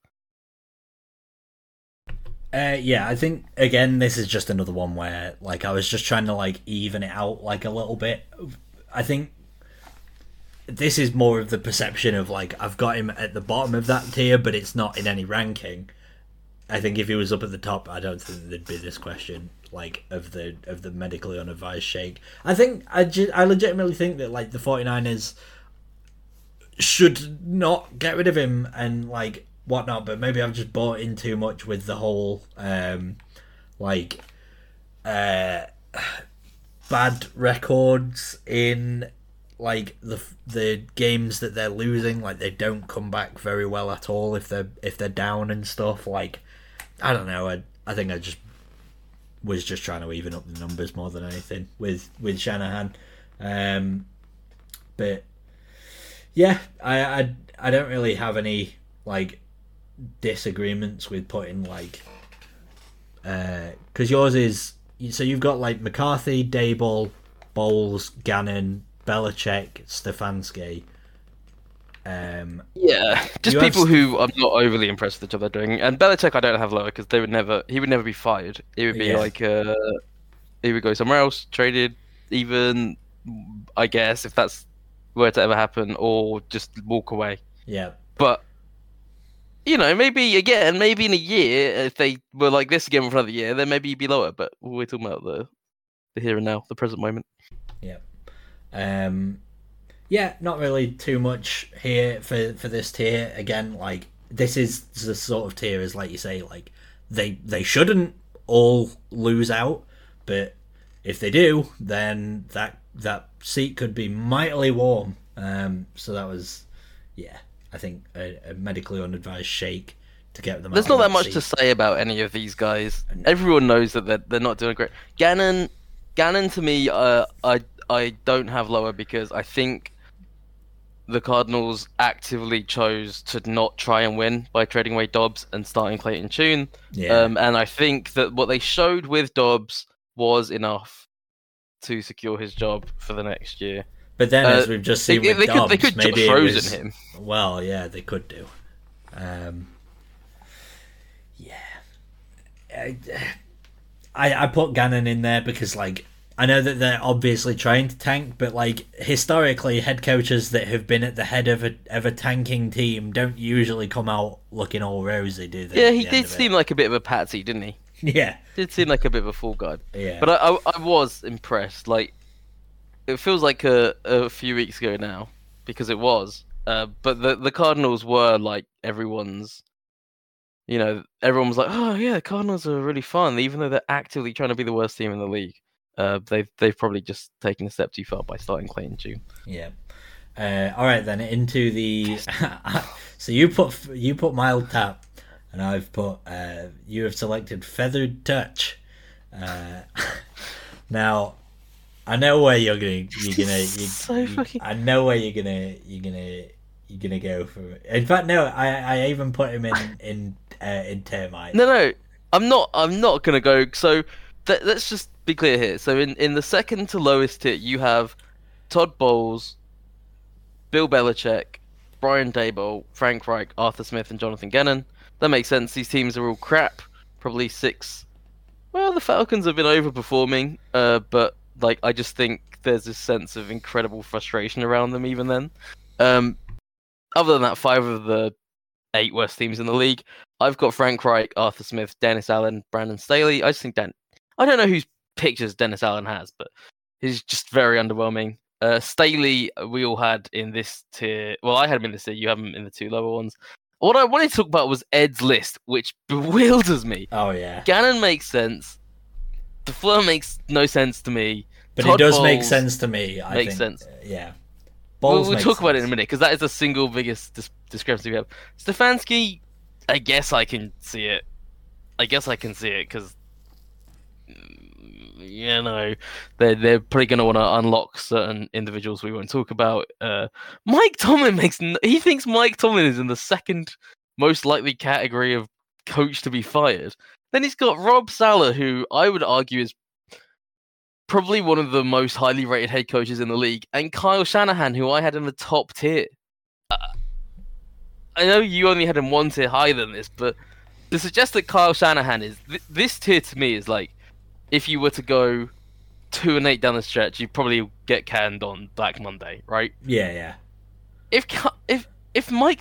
Yeah, I think again this is just another one where like I was just trying to like even it out like a little bit. I think this is more of the perception of like I've got him at the bottom of that tier, but it's not in any ranking. I think if he was up at the top, I don't think there'd be this question like of the medically unadvised shake. I think I legitimately think that like the 49ers should not get rid of him and like whatnot, but maybe I've just bought in too much with the whole bad records in like the games that they're losing. Like they don't come back very well at all if they're down and stuff. Like I don't know. I think I just was just trying to even up the numbers more than anything with Shanahan. But yeah, I don't really have any like disagreements with putting like because yours is so you've got like McCarthy, Daboll, Bowles, Gannon, Belichick, Stefanski. Yeah, just people who I'm not overly impressed with the job they're doing. And Belichick I don't have lower because he would never be fired. It would be like he would go somewhere else, traded, even I guess if that's were to ever happen, or just walk away. Yeah. But maybe in a year, if they were like this again for another year, then maybe you'd be lower. But we're talking about the here and now, the present moment. Yeah. Yeah, not really too much here for this tier. Again, like, this is the sort of tier, as like you say, like, they shouldn't all lose out, but if they do, then that seat could be mightily warm. So that was, yeah, I think a medically unadvised shake to get them. There's out not of that much seat. to say about any of these guys. Everyone knows that they're not doing great. Gannon to me, I don't have lower because I think the Cardinals actively chose to not try and win by trading away Dobbs and starting Clayton Tune. Yeah. And I think that what they showed with Dobbs was enough to secure his job for the next year. But then, as we've just seen with Dobbs, they could maybe Josh it Rosen was, him. Well, yeah, they could do. I put Gannon in there because, like, I know that they're obviously trying to tank, but, like, historically, head coaches that have been at the head of a tanking team don't usually come out looking all rosy, do they? Yeah, he did seem like a bit of a patsy, didn't he? Yeah. Did seem like a bit of a fool guy. Yeah. But I was impressed. Like, it feels like a few weeks ago now, because it was. But the Cardinals were, like, everyone's... everyone was like, oh, yeah, the Cardinals are really fun, even though they're actively trying to be the worst team in the league. They've probably just taken a step too far by starting Clayton Tune. Yeah. All right, then, into the... So you put Mild Tap, and I've put... you have selected Feathered Touch. Now... I know where you're gonna. I know where you're gonna go for it. In fact, no. I even put him in Termite. No. I'm not gonna go. So let's just be clear here. So in the second to lowest tier, you have Todd Bowles, Bill Belichick, Brian Daboll, Frank Reich, Arthur Smith, and Jonathan Gannon. That makes sense. These teams are all crap. Probably 6. Well, the Falcons have been overperforming, but. Like, I just think there's this sense of incredible frustration around them even then. Other than that, 5 of the 8 worst teams in the league. I've got Frank Reich, Arthur Smith, Dennis Allen, Brandon Staley. I just think I don't know whose pictures Dennis Allen has, but he's just very underwhelming. Staley, we all had in this tier. Well, I had him in this tier. You have him in the 2 lower ones. What I wanted to talk about was Ed's list, which bewilders me. Oh, yeah. Gannon makes sense. The Fleur makes no sense to me. But Todd it does Bowles make sense to me. I makes think. sense. Yeah. We'll talk about it in a minute, because that is the single biggest discrepancy we have. Stefanski, I guess I can see it. Because, they're probably going to want to unlock certain individuals we won't talk about. Mike Tomlin he thinks Mike Tomlin is in the second most likely category of coach to be fired. Then he's got Rob Saleh, who I would argue is probably one of the most highly rated head coaches in the league, and Kyle Shanahan, who I had in the top tier. I know you only had him 1 tier higher than this, but to suggest that Kyle Shanahan is... this tier to me is like, if you were to go 2-8 down the stretch, you'd probably get canned on Black Monday, right? Yeah. If Mike...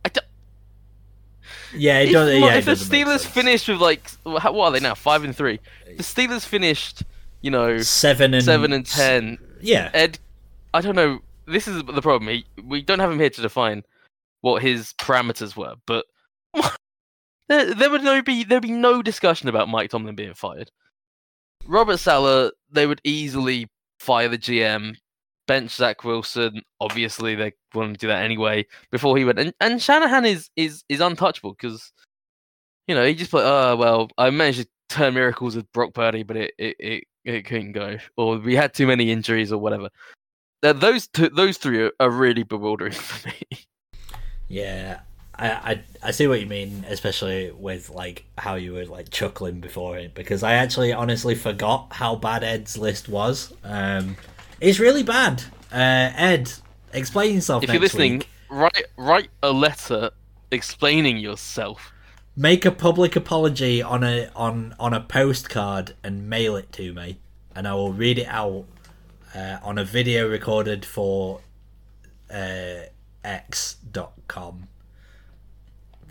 Yeah, it does. If the Steelers finished with, like... What are they now? 5-3. The Steelers finished... 7 and 10. Yeah. Ed, I don't know. This is the problem. We don't have him here to define what his parameters were, but there'd be no discussion about Mike Tomlin being fired. Robert Saleh, they would easily fire the GM, bench Zach Wilson. Obviously, they want to do that anyway before he went. And Shanahan is untouchable because he just put, I managed to turn miracles with Brock Purdy, but it couldn't go, or we had too many injuries, or whatever. Those 3 are really bewildering for me. Yeah, I see what you mean, especially with like how you were like chuckling before it, because I actually honestly forgot how bad Ed's list was. It's really bad. Ed, explain yourself. If you're listening, write a letter explaining yourself. Make a public apology on a postcard and mail it to me, and I will read it out on a video recorded for X.com.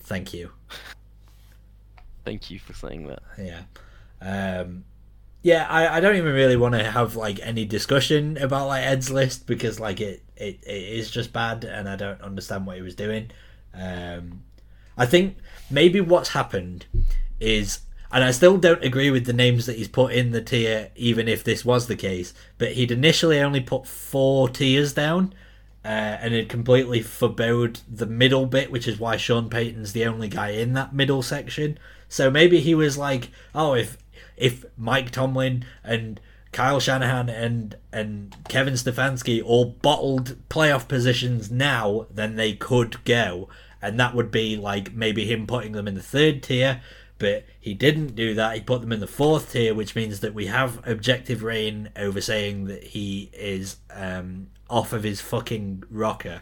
Thank you. Thank you for saying that. Yeah. Yeah, I don't even really want to have like any discussion about like Ed's list because like it is just bad and I don't understand what he was doing. I think maybe what's happened is, and I still don't agree with the names that he's put in the tier, even if this was the case, but he'd initially only put 4 tiers down and it completely forebode the middle bit, which is why Sean Payton's the only guy in that middle section. So maybe he was like, oh, if Mike Tomlin and Kyle Shanahan and Kevin Stefanski all bottled playoff positions now, then they could go. And that would be like maybe him putting them in the 3rd tier, but he didn't do that. He put them in the 4th tier, which means that we have objective reign over saying that he is off of his fucking rocker.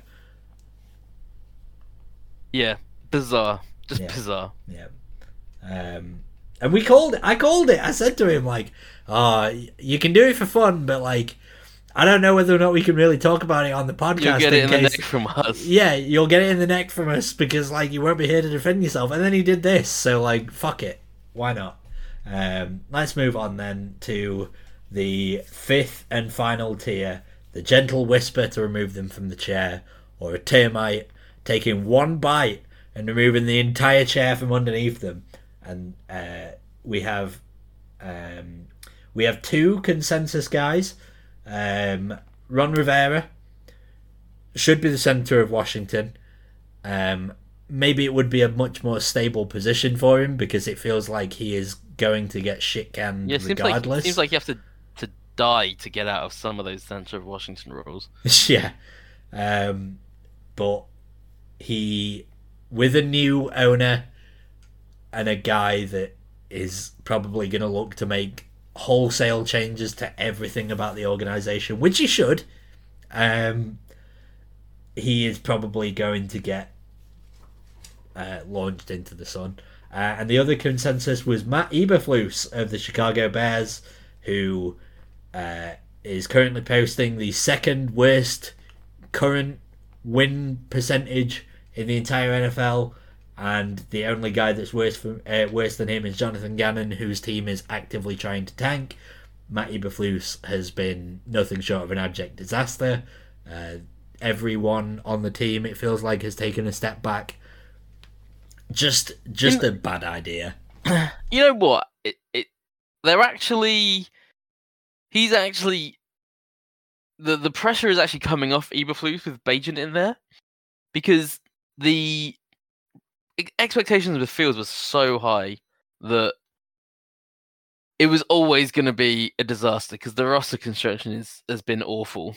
Yeah, bizarre. Just Yeah. bizarre. Yeah. And we called it. I called it. I said to him, like, oh, you can do it for fun, but, like, I don't know whether or not we can really talk about it on the podcast. You'll get it in the case... neck from us. Yeah, you'll get it in the neck from us because, like, you won't be here to defend yourself. And then he did this, so, like, fuck it. Why not? Let's move on then to the 5th and final tier, the gentle whisper to remove them from the chair, or a termite taking one bite and removing the entire chair from underneath them. And we have 2 consensus guys. Ron Rivera should be the center of Washington. Maybe it would be a much more stable position for him because it feels like he is going to get shit canned regardless. Seems like you have to die to get out of some of those center of Washington roles. Yeah. But he, with a new owner and a guy that is probably going to look to make wholesale changes to everything about the organization, which he should, he is probably going to get launched into the sun. And the other consensus was Matt Eberflus of the Chicago Bears, who is currently posting the 2nd worst current win percentage in the entire NFL, and the only guy that's worse than him is Jonathan Gannon, whose team is actively trying to tank. Matt Eberflus has been nothing short of an abject disaster. Everyone on the team, it feels like, has taken a step back. Just a bad idea. You know what? He's actually the pressure is actually coming off Eberflus with Bagent in there, because the expectations with Fields was so high that it was always going to be a disaster because the roster construction has been awful.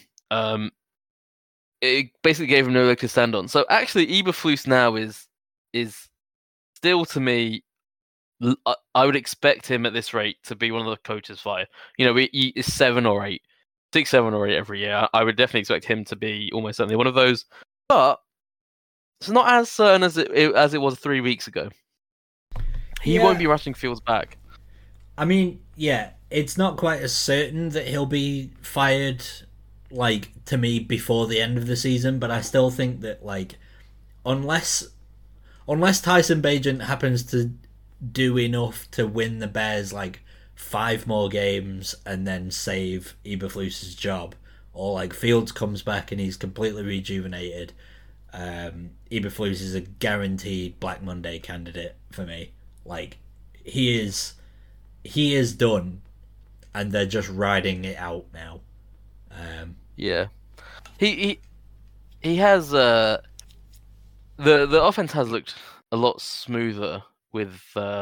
It basically gave him no leg to stand on. So actually, Eberflus now is still, to me, I would expect him at this rate to be one of the coaches fired. You know, he is 7 or 8, 6, 7 or 8 every year. I would definitely expect him to be almost certainly one of those. But it's not as certain as it was 3 weeks ago. He won't be rushing Fields back. I mean, yeah, it's not quite as certain that he'll be fired, like, to me, before the end of the season, but I still think that, like, unless Tyson Bagent happens to do enough to win the Bears, like, 5 more games and then save Eberflus's job, or, like, Fields comes back and he's completely rejuvenated, Eberflus is a guaranteed Black Monday candidate for me. Like, he is done, and they're just riding it out now. Yeah, he has the offense has looked a lot smoother with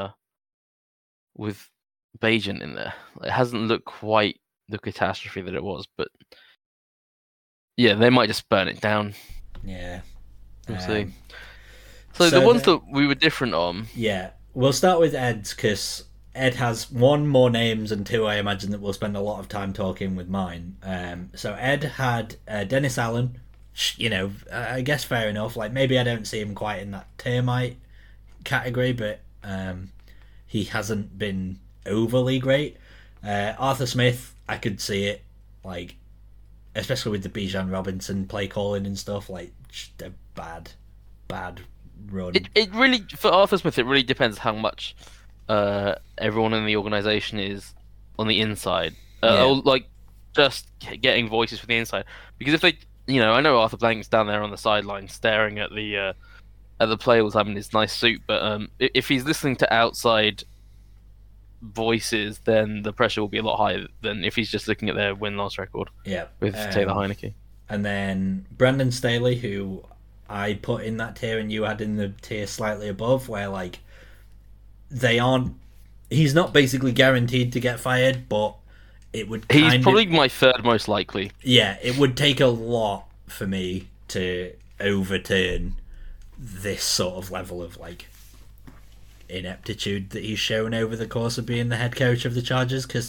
Bagent in there. It hasn't looked quite the catastrophe that it was, but yeah, they might just burn it down. Yeah, we'll see. So the ones that we were different on. Yeah, we'll start with Ed's, because Ed has 1 more names and 2 I imagine that we'll spend a lot of time talking with mine. So Ed had Dennis Allen. You know, I guess fair enough. Like, maybe I don't see him quite in that termite category, but he hasn't been overly great. Arthur Smith, I could see it, like, especially with the Bijan Robinson play calling and stuff, like, just a bad run. It really, for Arthur Smith, it really depends how much everyone in the organization is on the inside, or like just getting voices from the inside. Because if they, I know Arthur Blank's down there on the sideline staring at the play all the time in his nice suit, but if he's listening to outside voices, then the pressure will be a lot higher than if he's just looking at their win-loss record. Yeah, with Taylor Heineke. And then Brandon Staley, who I put in that tier and you had in the tier slightly above, where like he's not basically guaranteed to get fired, but it would he's probably my third most likely. Yeah, it would take a lot for me to overturn this sort of level of like ineptitude that he's shown over the course of being the head coach of the Chargers, because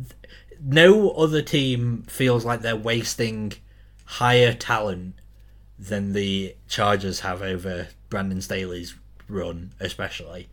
no other team feels like they're wasting higher talent than the Chargers have over Brandon Staley's run, especially.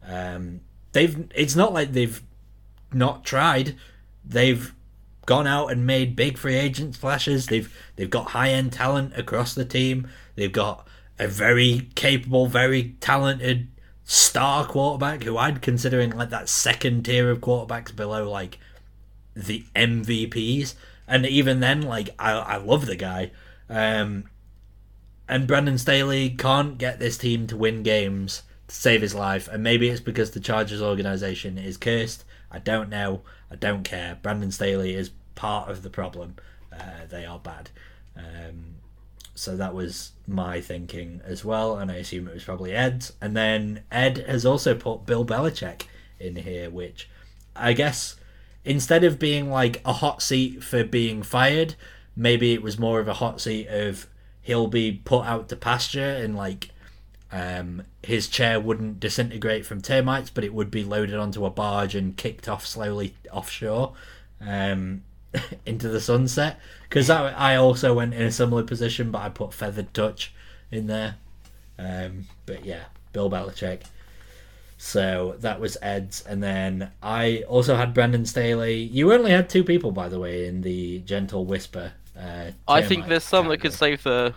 It's not like they've not tried. They've gone out and made big free agent splashes. They've got high end talent across the team. They've got a very capable, very talented star quarterback who I'd consider in like that second tier of quarterbacks below like the MVPs. And even then, like I love the guy. And Brandon Staley can't get this team to win games to save his life. And maybe it's because the Chargers organization is cursed. I don't know. I don't care. Brandon Staley is part of the problem. They are bad. So that was my thinking as well, and I assume it was probably Ed's. And then Ed has also put Bill Belichick in here, which I guess instead of being like a hot seat for being fired, maybe it was more of a hot seat of he'll be put out to pasture and like his chair wouldn't disintegrate from termites, but it would be loaded onto a barge and kicked off slowly offshore into the sunset. Because I also went in a similar position, but I put Feathered Touch in there. But yeah, Bill Belichick. So that was Ed's. And then I also had Brandon Staley. You only had two people, by the way, in the Gentle Whisper. I think there's some that could save the...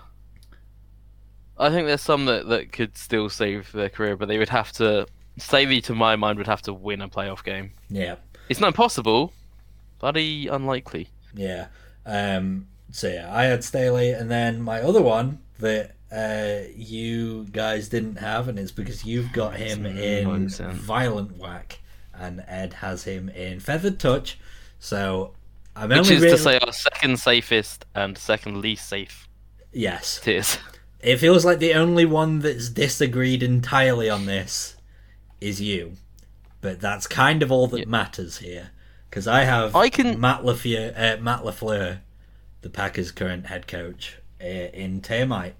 I think there's some that could still save their career, but they would have to... Staley, to my mind, would have to win a playoff game. Yeah. It's not impossible, but unlikely. Yeah. So yeah, I had Staley, and then my other one that you guys didn't have, and it's because you've got him in Violent Whack, and Ed has him in Feathered Touch. So which is to say our second safest and second least safe. Yes. Tiers. It feels like the only one that's disagreed entirely on this is you, but that's kind of all that matters here. Because I have Matt LaFleur, the Packers' current head coach, in Termite.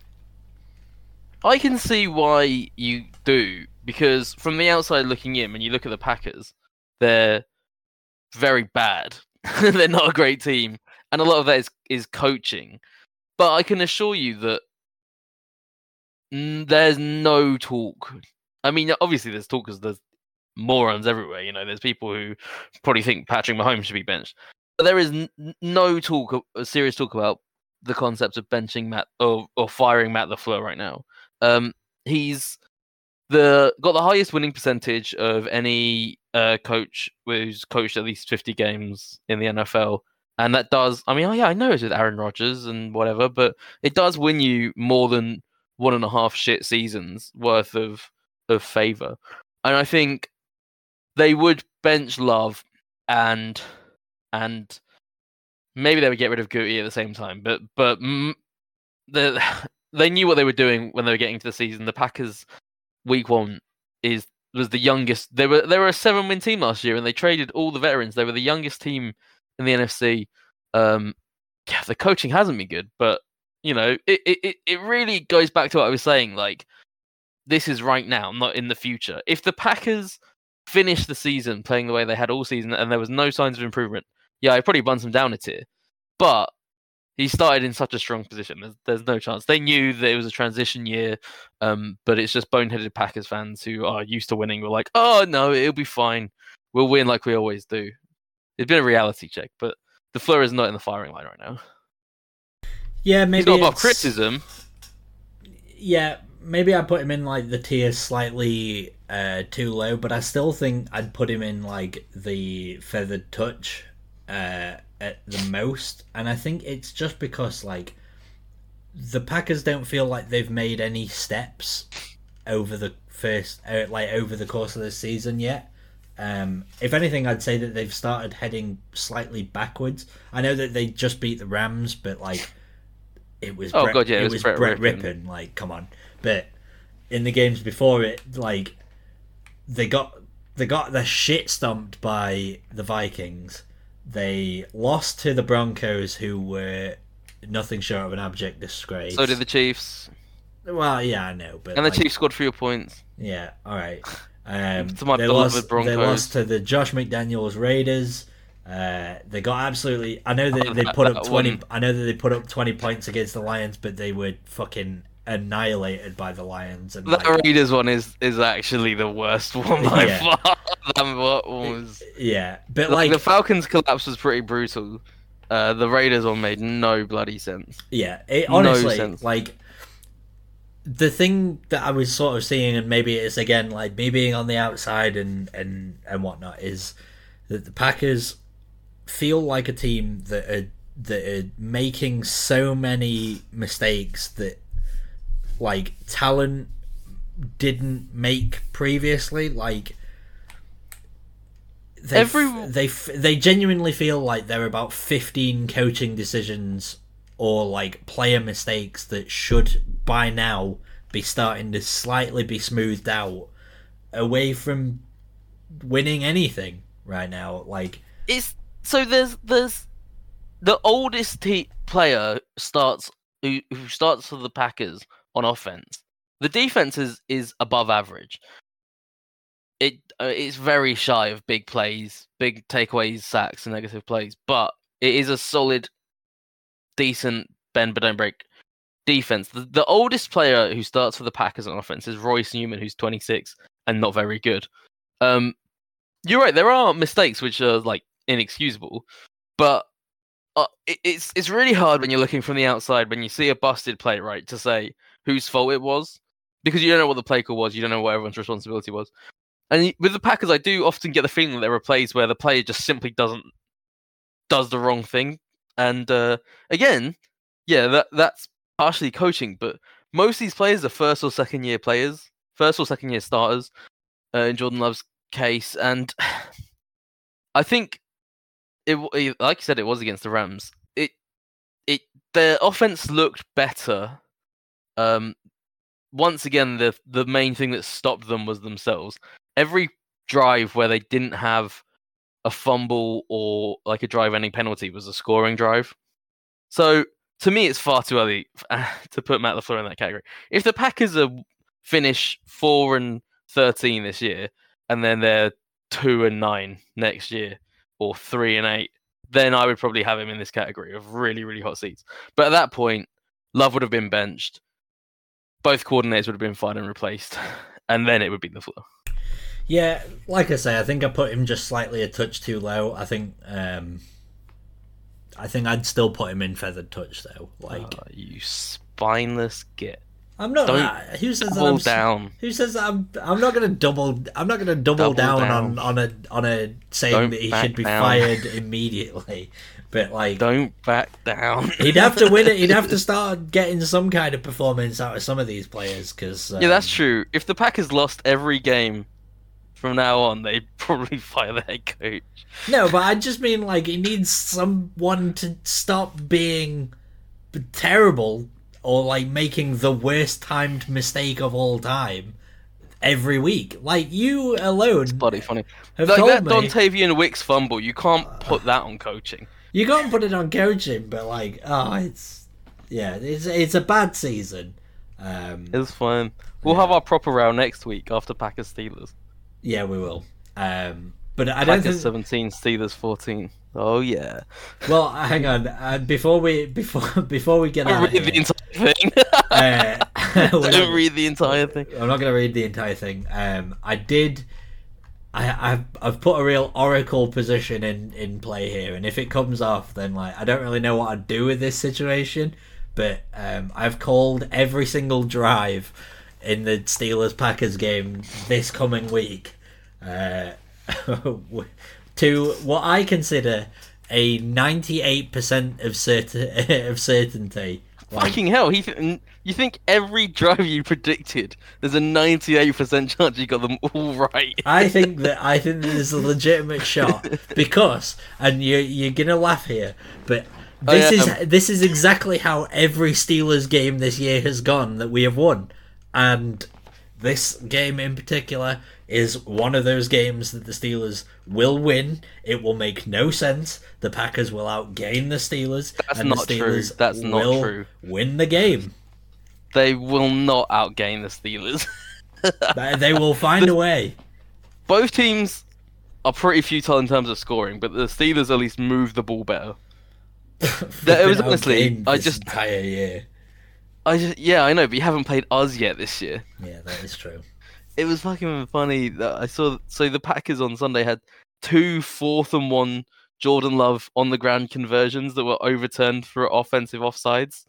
I can see why you do, because from the outside looking in, when you look at the Packers, they're very bad. They're not a great team, and a lot of that is coaching. But I can assure you that there's no talk. I mean, obviously there's talk because there's morons everywhere. There's people who probably think Patrick Mahomes should be benched, but there is no talk, serious talk about the concept of benching Matt or firing Matt LaFleur right now. He's got the highest winning percentage of any coach who's coached at least 50 games in the NFL, and that does. I mean, I know it's with Aaron Rodgers and whatever, but it does win you more than 1.5 shit seasons worth of favor. And I think they would bench Love and maybe they would get rid of Goody at the same time. But they knew what they were doing when they were getting to the season. The Packers week 1 was the youngest. They were a 7-win team last year, and they traded all the veterans. They were the youngest team in the NFC. The coaching hasn't been good, but it really goes back to what I was saying. Like, this is right now, not in the future. If the Packers finished the season playing the way they had all season and there was no signs of improvement, I probably buns him down a tier. But he started in such a strong position. There's no chance. They knew that it was a transition year, but it's just boneheaded Packers fans who are used to winning. We're like, oh no, it'll be fine. We'll win like we always do. It's been a reality check, but LaFleur is not in the firing line right now. Yeah, maybe he's not above criticism. Yeah, maybe I put him in like the tier slightly too low, but I still think I'd put him in like the feathered touch at the most. And I think it's just because like the Packers don't feel like they've made any steps over the over the course of the season yet. If anything, I'd say that they've started heading slightly backwards. I know that they just beat the Rams, but like it was it was Brett Rippon. Like, come on. But in the games before it, like they got their shit stomped by the Vikings. They lost to the Broncos, who were nothing short of an abject disgrace. So did the Chiefs. Well, yeah, I know, but and the Chiefs scored 3 points. Yeah, all right. To my beloved Broncos. They lost to the Josh McDaniels Raiders. They got absolutely. I know that they put up 20. I know that they put up 20 points against the Lions, but they were fucking annihilated by the Lions. And that Raiders one is actually the worst one by far. That one was. Yeah, but like the Falcons collapse was pretty brutal. The Raiders one made no bloody sense. Yeah, honestly, like the thing that I was sort of seeing, and maybe it's again like me being on the outside and whatnot, is that the Packers feel like a team that are making so many mistakes that like talent didn't make previously. Like they genuinely feel like there are about 15 coaching decisions or like player mistakes that should by now be starting to slightly be smoothed out away from winning anything right now. Like it's so there's the oldest player who starts for the Packers on offense. The defense is above average. It's very shy of big plays, big takeaways, sacks, and negative plays, but it is a solid, decent bend but don't break defense. The oldest player who starts for the Packers on offense is Royce Newman, who's 26 and not very good. You're right. There are mistakes which are like inexcusable, but it's really hard when you're looking from the outside when you see a busted play, right, to say whose fault it was, because you don't know what the play call was, you don't know what everyone's responsibility was. And with the Packers, I do often get the feeling that there are plays where the player just simply does the wrong thing. And again, yeah, that's partially coaching, but most of these players are first or second year starters in Jordan Love's case. And I think it, like you said, it was against the Rams. Their offense looked better. Once again, the main thing that stopped them was themselves. Every drive where they didn't have a fumble or like a drive-ending penalty was a scoring drive. So to me, it's far too early to put Matt LaFleur in that category. If the Packers finish 4-13 this year, and then they're 2-9 next year, or 3-8, then I would probably have him in this category of really, really hot seats. But at that point, Love would have been benched. Both coordinators would have been fired and replaced, and then it would be LaFleur. Yeah, like I say, I think I put him just slightly a touch too low. I think I'd still put him in feathered touch though. Like you spineless git. I'm not. Who says double down? Who says that I'm not going to double? I'm not going to double down on a saying Don't that he back should be down. Fired immediately. But like, don't back down. He'd have to win it. He'd have to start getting some kind of performance out of some of these players. Because yeah, that's true. If the Packers lost every game from now on, they'd probably fire the head coach. No, but I just mean like he needs someone to stop being terrible or like making the worst timed mistake of all time every week. Like you alone. It's bloody funny. Have like told that me, Dontavian Wicks fumble, you can't put that on coaching. You can't put it on coaching, but like, it's a bad season. It's fine. We'll have our proper round next week after Packers Steelers. Yeah, we will. But I don't Packers think 17, Steelers 14. Oh yeah. Well, hang on. Before we get out of read the here, entire thing. Don't read the entire thing. I'm not going to read the entire thing. I've put a real oracle position in play here, and if it comes off, then like I don't really know what I'd do with this situation. But I've called every single drive in the Steelers Packers game this coming week, to what I consider a 98% of certainty. Fucking hell! You think every drive you predicted, there's a 98% chance you got them all right. I think there's a legitimate shot because, and you're gonna laugh here, but this is exactly how every Steelers game this year has gone that we have won, and this game in particular is one of those games that the Steelers will win. It will make no sense. The Packers will outgain the Steelers. That's not true. That's not true. Win the game. They will not outgain the Steelers. They will find a way. Both teams are pretty futile in terms of scoring, but the Steelers at least move the ball better. It was honestly, entire year. Yeah, I know, but you haven't played us yet this year. Yeah, that is true. It was fucking funny that I saw. So the Packers on Sunday had 2 4th and 1 Jordan Love on the ground conversions that were overturned for offensive offsides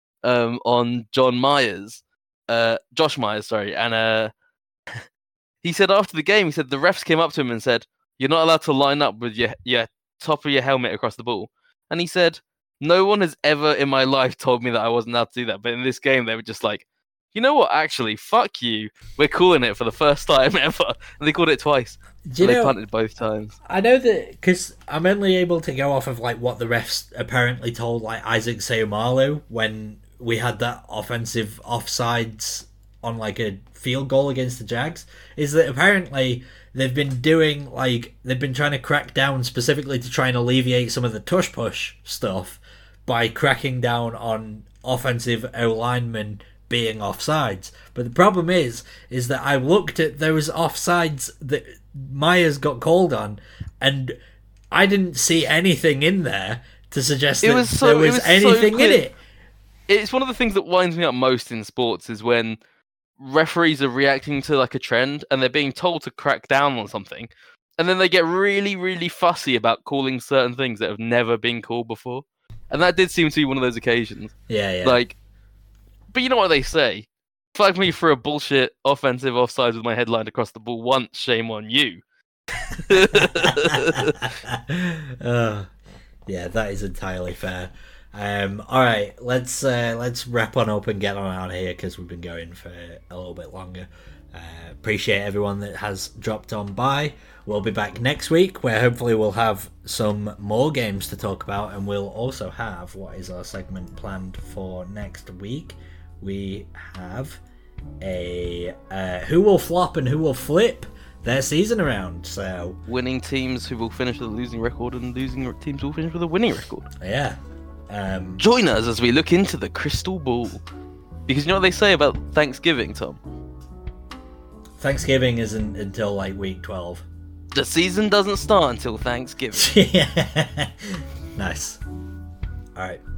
on Josh Myers, sorry, and he said after the game, he said the refs came up to him and said, "You're not allowed to line up with your top of your helmet across the ball," and he said, "No one has ever in my life told me that I wasn't allowed to do that, but in this game they were just like, you know what, actually, fuck you. We're calling it for the first time ever." And they called it twice. They punted both times. I know that because I'm only able to go off of like what the refs apparently told like Isaac Seumalo when we had that offensive offsides on like a field goal against the Jags, is that apparently they've been trying to crack down specifically to try and alleviate some of the tush push stuff by cracking down on offensive O-linemen being offsides. But the problem is that I looked at those offsides that Myers got called on, and I didn't see anything in there to suggest there was anything in it. It's one of the things that winds me up most in sports is when referees are reacting to like a trend and they're being told to crack down on something, and then they get really, really fussy about calling certain things that have never been called before. And that did seem to be one of those occasions. Yeah. But you know what they say? Flag me for a bullshit offensive offsides with my headline across the ball once, shame on you. Yeah, that is entirely fair. All right, let's wrap on up and get on out of here because we've been going for a little bit longer. Appreciate everyone that has dropped on by. We'll be back next week where hopefully we'll have some more games to talk about, and we'll also have what is our segment planned for next week. We have a who will flop and who will flip their season around. So winning teams who will finish with a losing record, and losing teams will finish with a winning record. Yeah. Join us as we look into the crystal ball, because you know what they say about Thanksgiving, Tom? Thanksgiving isn't until like week 12. The season doesn't start until Thanksgiving. Yeah. Nice. All right.